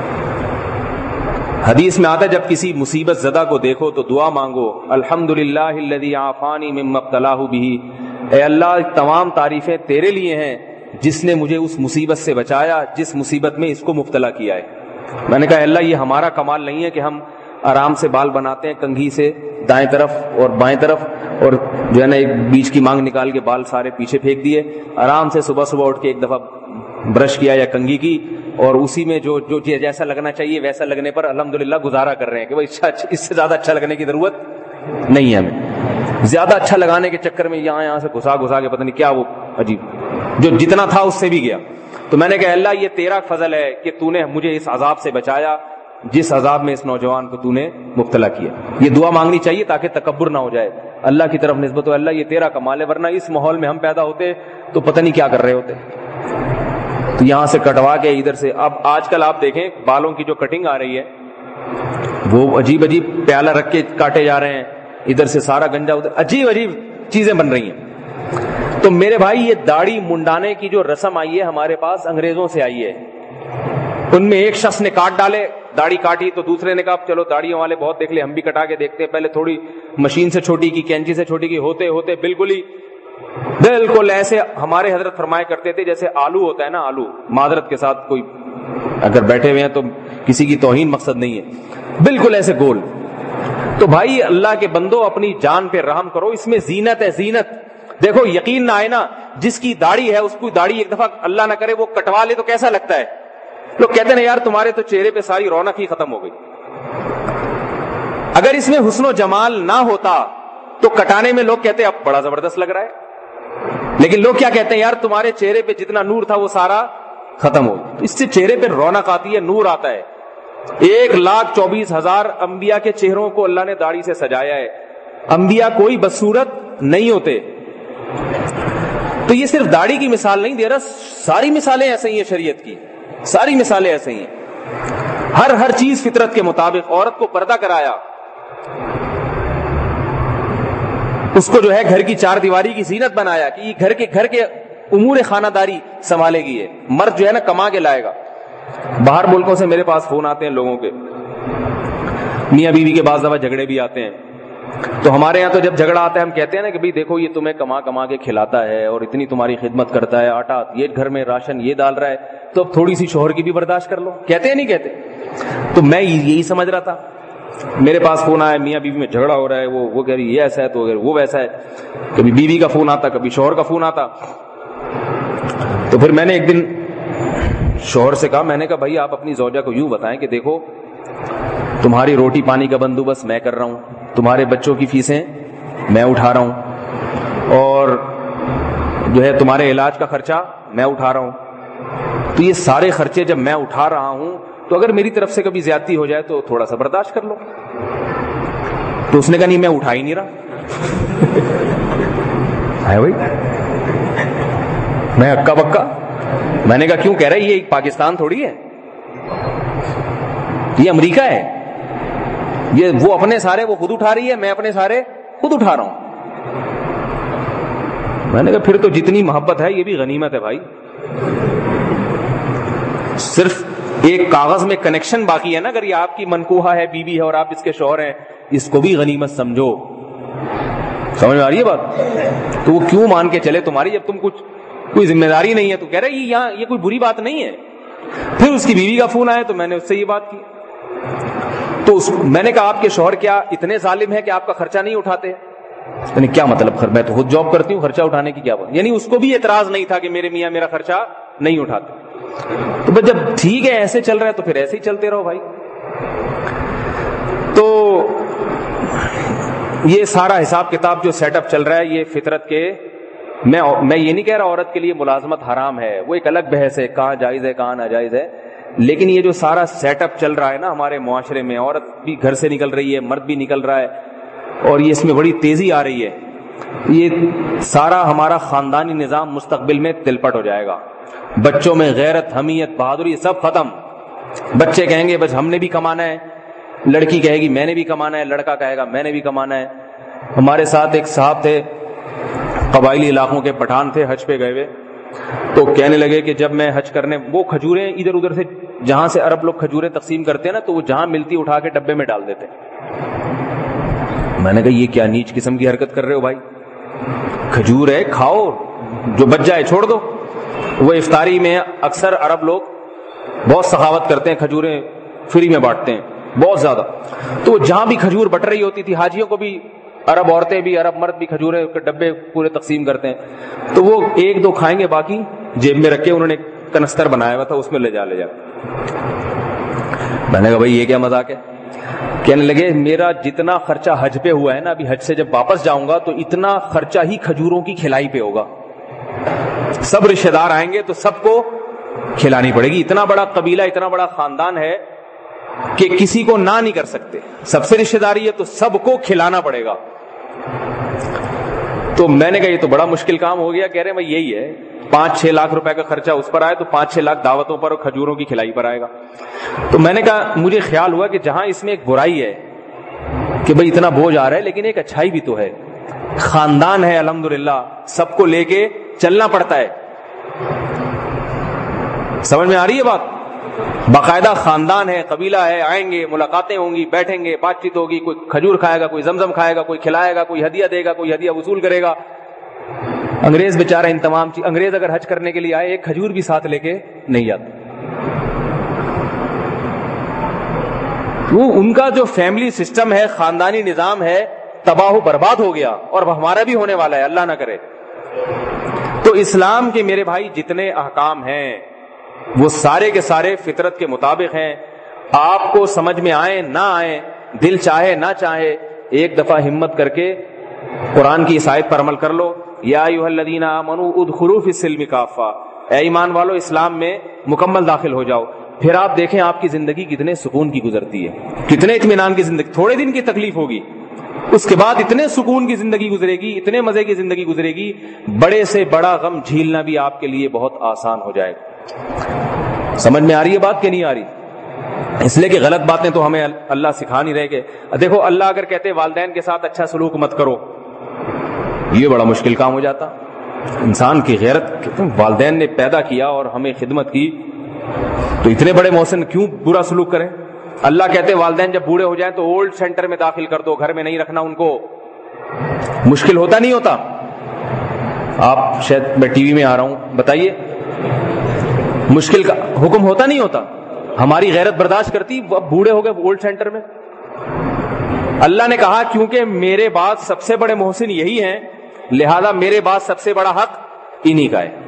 حدیث میں آتا ہے جب کسی مصیبت زدہ کو دیکھو تو دعا مانگو, الحمدللہ الذی عافانی مما ابتلاہ بہ, اے اللہ تمام تعریفیں تیرے لیے ہیں جس نے مجھے اس مصیبت سے بچایا جس مصیبت میں اس کو مبتلا کیا ہے. میں نے کہا اللہ یہ ہمارا کمال نہیں ہے کہ ہم آرام سے بال بناتے ہیں کنگھی سے دائیں طرف اور بائیں طرف, اور جو ہے نا ایک بیچ کی مانگ نکال کے بال سارے پیچھے پھینک دیے, آرام سے صبح صبح اٹھ کے ایک دفعہ برش کیا یا کنگھی کی, اور اسی میں جو جو جیسا لگنا چاہیے ویسا لگنے پر الحمدللہ گزارا کر رہے ہیں کہ وہ اس سے زیادہ اچھا لگنے کی ضرورت نہیں ہے ہمیں. زیادہ اچھا لگانے کے چکر میں یہاں یہاں سے گھسا گھسا کے پتہ نہیں کیا وہ عجیب, جو جتنا تھا اس سے بھی گیا. تو میں نے کہا اللہ یہ تیرا فضل ہے کہ تو نے مجھے اس عذاب سے بچایا جس عذاب میں اس نوجوان کو تو نے مبتلا کیا. یہ دعا مانگنی چاہیے تاکہ تکبر نہ ہو جائے, اللہ کی طرف نسبت ہو, اللہ یہ تیرا کمال ہے, ورنہ اس ماحول میں ہم پیدا ہوتے تو پتہ نہیں کیا کر رہے ہوتے. تو یہاں سے کٹوا کے ادھر سے, اب آج کل آپ دیکھیں بالوں کی جو کٹنگ آ رہی ہے وہ عجیب عجیب پیالہ رکھ کے کاٹے جا رہے ہیں, ادھر سے سارا گنجا ادھر, عجیب عجیب چیزیں بن رہی ہیں. تو میرے بھائی یہ داڑھی منڈانے کی جو رسم آئی ہے ہمارے پاس انگریزوں سے آئی ہے. ان میں ایک شخص نے کاٹ ڈالے, داڑھی کاٹی, تو دوسرے نے کہا چلو داڑھیوں والے بہت دیکھ لے, ہم بھی کٹا کے دیکھتے ہیں. پہلے تھوڑی مشین سے چھوٹی کی, کینچی سے چھوٹی کی, ہوتے ہوتے بالکل ہی بالکل ایسے ہمارے حضرت فرمایا کرتے تھے جیسے آلو ہوتا ہے نا, آلو, معذرت کے ساتھ کوئی اگر بیٹھے ہوئے ہیں تو کسی کی توہین مقصد نہیں ہے, بالکل ایسے گول. تو بھائی اللہ کے بندو اپنی جان پہ رحم کرو, اس میں زینت ہے, زینت. دیکھو یقین نہ آئے نا, جس کی داڑھی ہے اس کو داڑھی ایک دفعہ اللہ نہ کرے وہ کٹوا لے تو کیسا لگتا ہے. لوگ کہتے ہیں یار تمہارے تو چہرے پہ ساری رونق ہی ختم ہو گئی. اگر اس میں حسن و جمال نہ ہوتا تو کٹانے میں لوگ کہتے اب بڑا زبردست لگ رہا ہے, لیکن لوگ کیا کہتے ہیں, یار تمہارے چہرے پہ جتنا نور تھا وہ سارا ختم ہو. اس سے چہرے پہ رونق آتی ہے, نور آتا ہے. ایک لاکھ چوبیس ہزار انبیاء کے چہروں کو اللہ نے داڑھی سے سجایا ہے. انبیاء کوئی بدصورت نہیں ہوتے. تو یہ صرف داڑھی کی مثال نہیں دے رہا, ساری مثالیں ایسے ہی ہیں شریعت کی, ساری مثالیں ایسے ہی ہیں. ہر ہر چیز فطرت کے مطابق. عورت کو پردہ کرایا, اس کو جو ہے گھر کی چار دیواری کی زینت بنایا کہ یہ گھر کے گھر کے امور خانہ داری سنبھالے گی. ہے مرد جو ہے نا کما کے لائے گا. باہر ملکوں سے میرے پاس فون آتے ہیں لوگوں کے, میاں بیوی کے بعض دفعہ جھگڑے بھی آتے ہیں. تو ہمارے یہاں تو جب جھگڑا آتا ہے ہم کہتے ہیں نا کہ بھئی دیکھو یہ تمہیں کما کما کے کھلاتا ہے اور اتنی تمہاری خدمت کرتا ہے, آٹا یہ گھر میں راشن یہ ڈال رہا ہے, تو اب تھوڑی سی شوہر کی بھی برداشت کر لو. کہتے ہیں نہیں کہتے؟ تو میں یہی سمجھ رہا تھا. میرے پاس فون آیا, میاں بیوی میں جھگڑا ہو رہا ہے, وہ وہ کہہ رہی یہ ایسا ہے تو وہ ویسا ہے. کبھی بیوی کا فون آتا, کبھی شوہر کا فون آتا. تو پھر میں نے ایک دن شوہر سے کہا, میں نے کہا بھائی آپ اپنی زوجہ کو یوں بتائیں کہ دیکھو تمہاری روٹی پانی کا بندوبست میں کر رہا ہوں, تمہارے بچوں کی فیسیں میں اٹھا رہا ہوں, اور جو ہے تمہارے علاج کا خرچہ میں اٹھا رہا ہوں. تو یہ سارے خرچے جب میں اٹھا رہا ہوں تو اگر میری طرف سے کبھی زیادتی ہو جائے تو تھوڑا سا برداشت کر لو. تو اس نے کہا نہیں میں اٹھا ہی نہیں رہا. بھائی میں اکا بکا. میں نے کہا کیوں کہہ رہا ہے, یہ پاکستان تھوڑی ہے, یہ امریکہ ہے. یہ وہ اپنے سارے وہ خود اٹھا رہی ہے, میں اپنے سارے خود اٹھا رہا ہوں. میں نے کہا پھر تو جتنی محبت ہے یہ بھی غنیمت ہے بھائی. صرف ایک کاغذ میں کنیکشن باقی ہے نا, اگر یہ آپ کی منکوہا ہے, بیوی ہے اور آپ اس کے شوہر ہیں, اس کو بھی غنیمت سمجھو. سمجھ میں آ رہی ہے بات؟ تو وہ کیوں مان کے چلے تمہاری, جب تم کچھ کوئی ذمہ داری نہیں ہے. تو کہہ رہے یہ یہاں یہ کوئی بری بات نہیں ہے. پھر اس کی بیوی کا فون آیا تو میں نے اس سے یہ بات کی. تو اس میں نے کہا آپ کے شوہر کیا اتنے ظالم ہے کہ آپ کا خرچہ نہیں اٹھاتے؟ یعنی کیا مطلب, میں تو خود جاب کرتی ہوں, خرچہ اٹھانے کی کیا بات؟ یعنی اس کو بھی اعتراض نہیں تھا کہ میرے میاں میرا خرچہ نہیں اٹھاتے. تو بس جب ٹھیک ہے ایسے چل رہا ہے تو پھر ایسے ہی چلتے رہو بھائی. تو یہ سارا حساب کتاب جو سیٹ اپ چل رہا ہے یہ فطرت کے, میں میں یہ نہیں کہہ رہا عورت کے لیے ملازمت حرام ہے, وہ ایک الگ بحث ہے, کہاں جائز ہے کہاں ناجائز ہے. لیکن یہ جو سارا سیٹ اپ چل رہا ہے نا ہمارے معاشرے میں, عورت بھی گھر سے نکل رہی ہے, مرد بھی نکل رہا ہے, اور یہ اس میں بڑی تیزی آ رہی ہے. یہ سارا ہمارا خاندانی نظام مستقبل میں تلپٹ ہو جائے گا. بچوں میں غیرت, حمیت, بہادری سب ختم. بچے کہیں گے بس ہم نے بھی کمانا ہے, لڑکی کہے گی میں نے بھی کمانا ہے, لڑکا کہے گا میں نے بھی کمانا ہے. ہمارے ساتھ ایک صاحب تھے, قبائلی علاقوں کے پٹھان تھے, حج پہ گئے ہوئے, تو کہنے لگے کہ جب میں حج کرنے, وہ کھجوریں ادھر ادھر سے جہاں سے عرب لوگ کھجوریں تقسیم کرتے ہیں نا, تو وہ جہاں ملتی اٹھا کے ڈبے میں ڈال دیتے. میں نے کہا یہ کیا نیچ قسم کی حرکت کر رہے ہو بھائی, کھجور ہے کھاؤ, جو بچ جائے چھوڑ دو. وہ افطاری میں اکثر عرب لوگ بہت سخاوت کرتے ہیں, کھجوریں فری میں بانٹتے ہیں بہت زیادہ. تو جہاں بھی کھجور بٹ رہی ہوتی تھی, حاجیوں کو بھی, عرب عورتیں بھی, عرب مرد بھی کھجوریں کے ڈبے پورے تقسیم کرتے ہیں. تو وہ ایک دو کھائیں گے, باقی جیب میں رکھ کے انہوں نے کنستر بنایا ہوا تھا, اس میں لے جا لے جا. میں نے کہا بھائی یہ کیا مذاق ہے؟ کہنے لگے میرا جتنا خرچہ حج پہ ہوا ہے نا, ابھی حج سے جب واپس جاؤں گا تو اتنا خرچہ ہی کھجوروں کی کھلائی پہ ہوگا. سب رشتہ دار آئیں گے تو سب کو کھلانی پڑے گی. اتنا بڑا قبیلہ, اتنا بڑا خاندان ہے کہ کسی کو نہ نہیں کر سکتے, سب سے رشتہ داری ہے تو سب کو کھلانا پڑے گا. تو میں نے کہا یہ تو بڑا مشکل کام ہو گیا. کہہ رہے ہیں بھائی یہی ہے, پانچ چھ لاکھ روپے کا خرچہ اس پر آئے تو پانچ چھ لاکھ دعوتوں پر اور کھجوروں کی کھلائی پر آئے گا. تو میں نے کہا مجھے خیال ہوا کہ جہاں اس میں ایک برائی ہے کہ بھئی اتنا بوجھ آ رہا ہے, لیکن ایک اچھائی بھی تو ہے. خاندان ہے الحمدللہ, سب کو لے کے چلنا پڑتا ہے. سمجھ میں آ رہی ہے بات؟ باقاعدہ خاندان ہے, قبیلہ ہے, آئیں گے, ملاقاتیں ہوں گی, بیٹھیں گے, بات چیت ہوگی, کوئی کھجور کھائے گا, کوئی زمزم کھائے گا, کوئی کھلائے گا, کوئی ہدیہ دے گا, کوئی ہدیہ وصول کرے گا. انگریز بیچارہ ان تمام چیز, انگریز اگر حج کرنے کے لیے آئے ایک کھجور بھی ساتھ لے کے نہیں جاتے. وہ ان کا جو فیملی سسٹم ہے, خاندانی نظام ہے, تباہ و برباد ہو گیا, اور ہمارا بھی ہونے والا ہے, اللہ نہ کرے. تو اسلام کے میرے بھائی جتنے احکام ہیں وہ سارے کے سارے فطرت کے مطابق ہیں. آپ کو سمجھ میں آئے نہ آئے, دل چاہے نہ چاہے, ایک دفعہ ہمت کر کے قرآن کی اس آیت پر عمل کر لو, یا ایھا الذین آمنوا ادخلوا فی السلم کافہ، اے ایمان والو اسلام میں مکمل داخل ہو جاؤ. پھر آپ دیکھیں آپ کی زندگی کتنے سکون کی گزرتی ہے، کتنے اطمینان کی زندگی. تھوڑے دن کی تکلیف ہوگی، اس کے بعد اتنے سکون کی زندگی گزرے گی، اتنے مزے کی زندگی گزرے گی، بڑے سے بڑا غم جھیلنا بھی آپ کے لیے بہت آسان ہو جائے گا. سمجھ میں آ رہی ہے بات کہ نہیں آ رہی؟ اس لیے کہ غلط باتیں تو ہمیں اللہ سکھا نہیں رہے. کہ دیکھو اللہ اگر کہتے والدین کے ساتھ اچھا سلوک مت کرو، یہ بڑا مشکل کام ہو جاتا. انسان کی غیرت، والدین نے پیدا کیا اور ہمیں خدمت کی تو اتنے بڑے محسن کیوں برا سلوک کریں؟ اللہ کہتے والدین جب بوڑھے ہو جائیں تو اولڈ سینٹر میں داخل کر دو، گھر میں نہیں رکھنا ان کو. مشکل ہوتا نہیں ہوتا؟ آپ شاید میں ٹی وی میں آ رہا ہوں، بتائیے مشکل کا حکم ہوتا نہیں ہوتا؟ ہماری غیرت برداشت کرتی؟ اب بوڑھے ہو گئے اولڈ سینٹر میں. اللہ نے کہا کیونکہ میرے بعد سب سے بڑے محسن یہی ہیں، لہذا میرے بعد سب سے بڑا حق انہی کا ہے.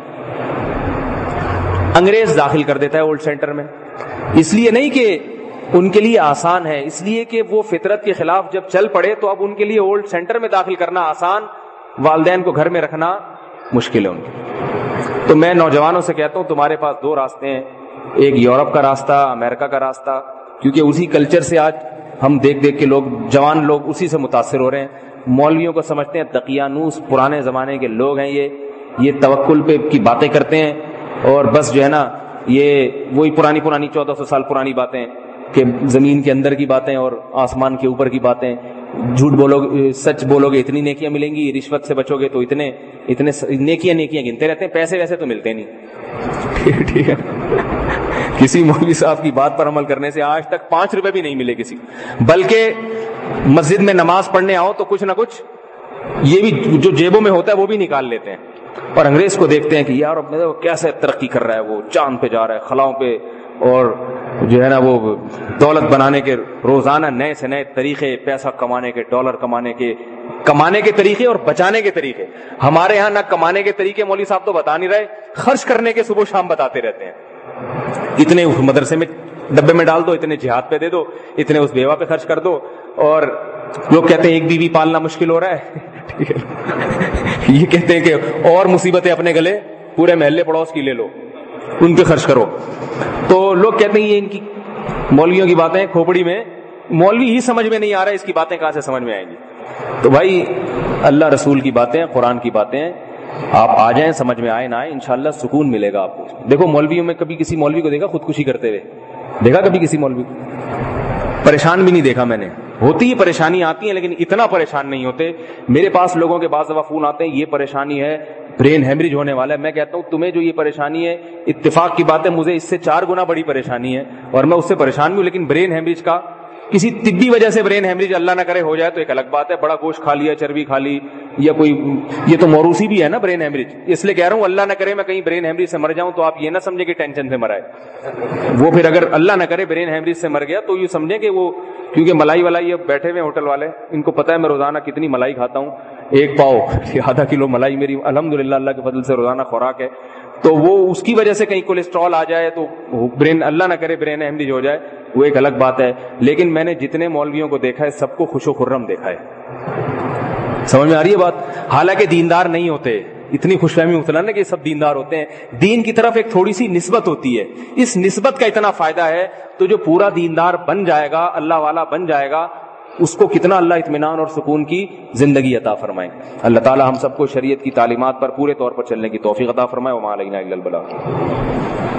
انگریز داخل کر دیتا ہے اولڈ سینٹر میں، اس لیے نہیں کہ ان کے لیے آسان ہے، اس لیے کہ وہ فطرت کے خلاف جب چل پڑے تو اب ان کے لیے اولڈ سینٹر میں داخل کرنا آسان، والدین کو گھر میں رکھنا مشکل ہے ان کی. تو میں نوجوانوں سے کہتا ہوں تمہارے پاس دو راستے ہیں، ایک یورپ کا راستہ، امریکہ کا راستہ، کیونکہ اسی کلچر سے آج ہم دیکھ دیکھ کے لوگ، جوان لوگ اسی سے متاثر ہو رہے ہیں. مولویوں کو سمجھتے ہیں دقیانوس، پرانے زمانے کے لوگ ہیں یہ یہ توکل پہ کی باتیں کرتے ہیں اور بس جو ہے نا یہ وہی پرانی پرانی چودہ سو سال پرانی باتیں کہ زمین کے اندر کی باتیں اور آسمان کے اوپر کی باتیں. جھوٹ بولو گے، سچ بولو گے اتنی نیکیاں ملیں گی، رشوت سے بچو گے تو اتنے اتنے نیکیاں نیکیاں گنتے رہتے ہیں، پیسے ویسے تو ملتے نہیں. ٹھیک ہے، کسی مولوی صاحب کی بات پر عمل کرنے سے آج تک پانچ روپے بھی نہیں ملے کسی، بلکہ مسجد میں نماز پڑھنے آؤ تو کچھ نہ کچھ یہ بھی جو جیبوں میں ہوتا ہے وہ بھی نکال لیتے ہیں. اور انگریز کو دیکھتے ہیں کہ یار کیسے ترقی کر رہا ہے، وہ چاند پہ جا رہا ہے، خلاؤں پہ، اور جو ہے نا وہ دولت بنانے کے روزانہ نئے سے نئے طریقے، پیسہ کمانے کے، ڈالر کمانے کے کمانے کے طریقے اور بچانے کے طریقے. ہمارے ہاں نہ کمانے کے طریقے مولوی صاحب تو بتا نہیں رہے، خرچ کرنے کے صبح شام بتاتے رہتے ہیں. اتنے مدرسے میں ڈبے میں ڈال دو، اتنے جہاد پہ دے دو، اتنے اس بیوہ پہ خرچ کر دو. اور لوگ کہتے ہیں ایک بیوی پالنا مشکل ہو رہا ہے. ٹھیک ہے، یہ کہتے ہیں کہ اور مصیبتیں اپنے گلے، پورے محلے پڑوس کی لے لو، ان پہ خرچ کرو. تو لوگ کہتے ہیں یہ ان کی مولویوں کی باتیں کھوپڑی میں، مولوی ہی سمجھ میں نہیں آ رہا ہے، اس کی باتیں کہاں سے سمجھ میں آئیں گی؟ تو بھائی اللہ رسول کی باتیں، قرآن کی باتیں آپ آ جائیں، سمجھ میں آئے نہ آئے، انشاءاللہ سکون ملے گا آپ کو. دیکھو مولویوں میں کبھی کسی مولوی کو دیکھا خودکشی کرتے ہوئے؟ دیکھا کبھی کسی مولوی کو؟ پریشان بھی نہیں دیکھا میں نے. ہوتی ہی پریشانی آتی ہیں لیکن اتنا پریشان نہیں ہوتے. میرے پاس لوگوں کے بعض دفعہ فون آتے ہیں یہ پریشانی ہے، برین ہیمریج ہونے والا ہے. میں کہتا ہوں تمہیں جو یہ پریشانی ہے، اتفاق کی بات ہے مجھے اس سے چار گنا بڑی پریشانی ہے اور میں اس سے پریشان بھی ہوں، لیکن برین ہیمریج کا کسی طبی وجہ سے برین ہیمریج اللہ نہ کرے ہو جائے تو ایک الگ بات ہے. بڑا گوشت کھا لیا، چربی کھا لی، یا کوئی یہ تو موروثی بھی ہے نا برین ہیمریج. اس لیے کہہ رہا ہوں اللہ نہ کرے میں کہیں برین ہیمریج سے مر جاؤں تو آپ یہ نہ سمجھیں کہ ٹینشن سے مرا ہے. وہ پھر اگر اللہ نہ کرے برین ہیمریج سے مر گیا تو یہ سمجھیں کہ وہ، کیونکہ ملائی ولائی اب بیٹھے ہوئے ہوٹل والے، ان کو پتا ہے میں روزانہ کتنی ملائی کھاتا ہوں، ایک پاؤ آدھا کلو ملائی میری الحمدللہ اللہ کے فضل سے روزانہ خوراک ہے. تو وہ اس کی وجہ سے کہیں کولیسٹرول آ جائے تو برین اللہ نہ کرے برین ہیمریج ہو جائے، وہ ایک الگ بات ہے. لیکن میں نے جتنے مولویوں کو دیکھا ہے سب کو خوش و خرم دیکھا ہے. سمجھ میں آ رہی ہے بات؟ حالانکہ دیندار نہیں ہوتے، اتنی خوش فہمی مبتلا نا کہ سب دیندار ہوتے ہیں. دین کی طرف ایک تھوڑی سی نسبت ہوتی ہے، اس نسبت کا اتنا فائدہ ہے. تو جو پورا دیندار بن جائے گا، اللہ والا بن جائے گا، اس کو کتنا اللہ اطمینان اور سکون کی زندگی عطا فرمائے. اللہ تعالی ہم سب کو شریعت کی تعلیمات پر پورے طور پر چلنے کی توفیق عطا فرمائے. وما علینا الا البلاغ.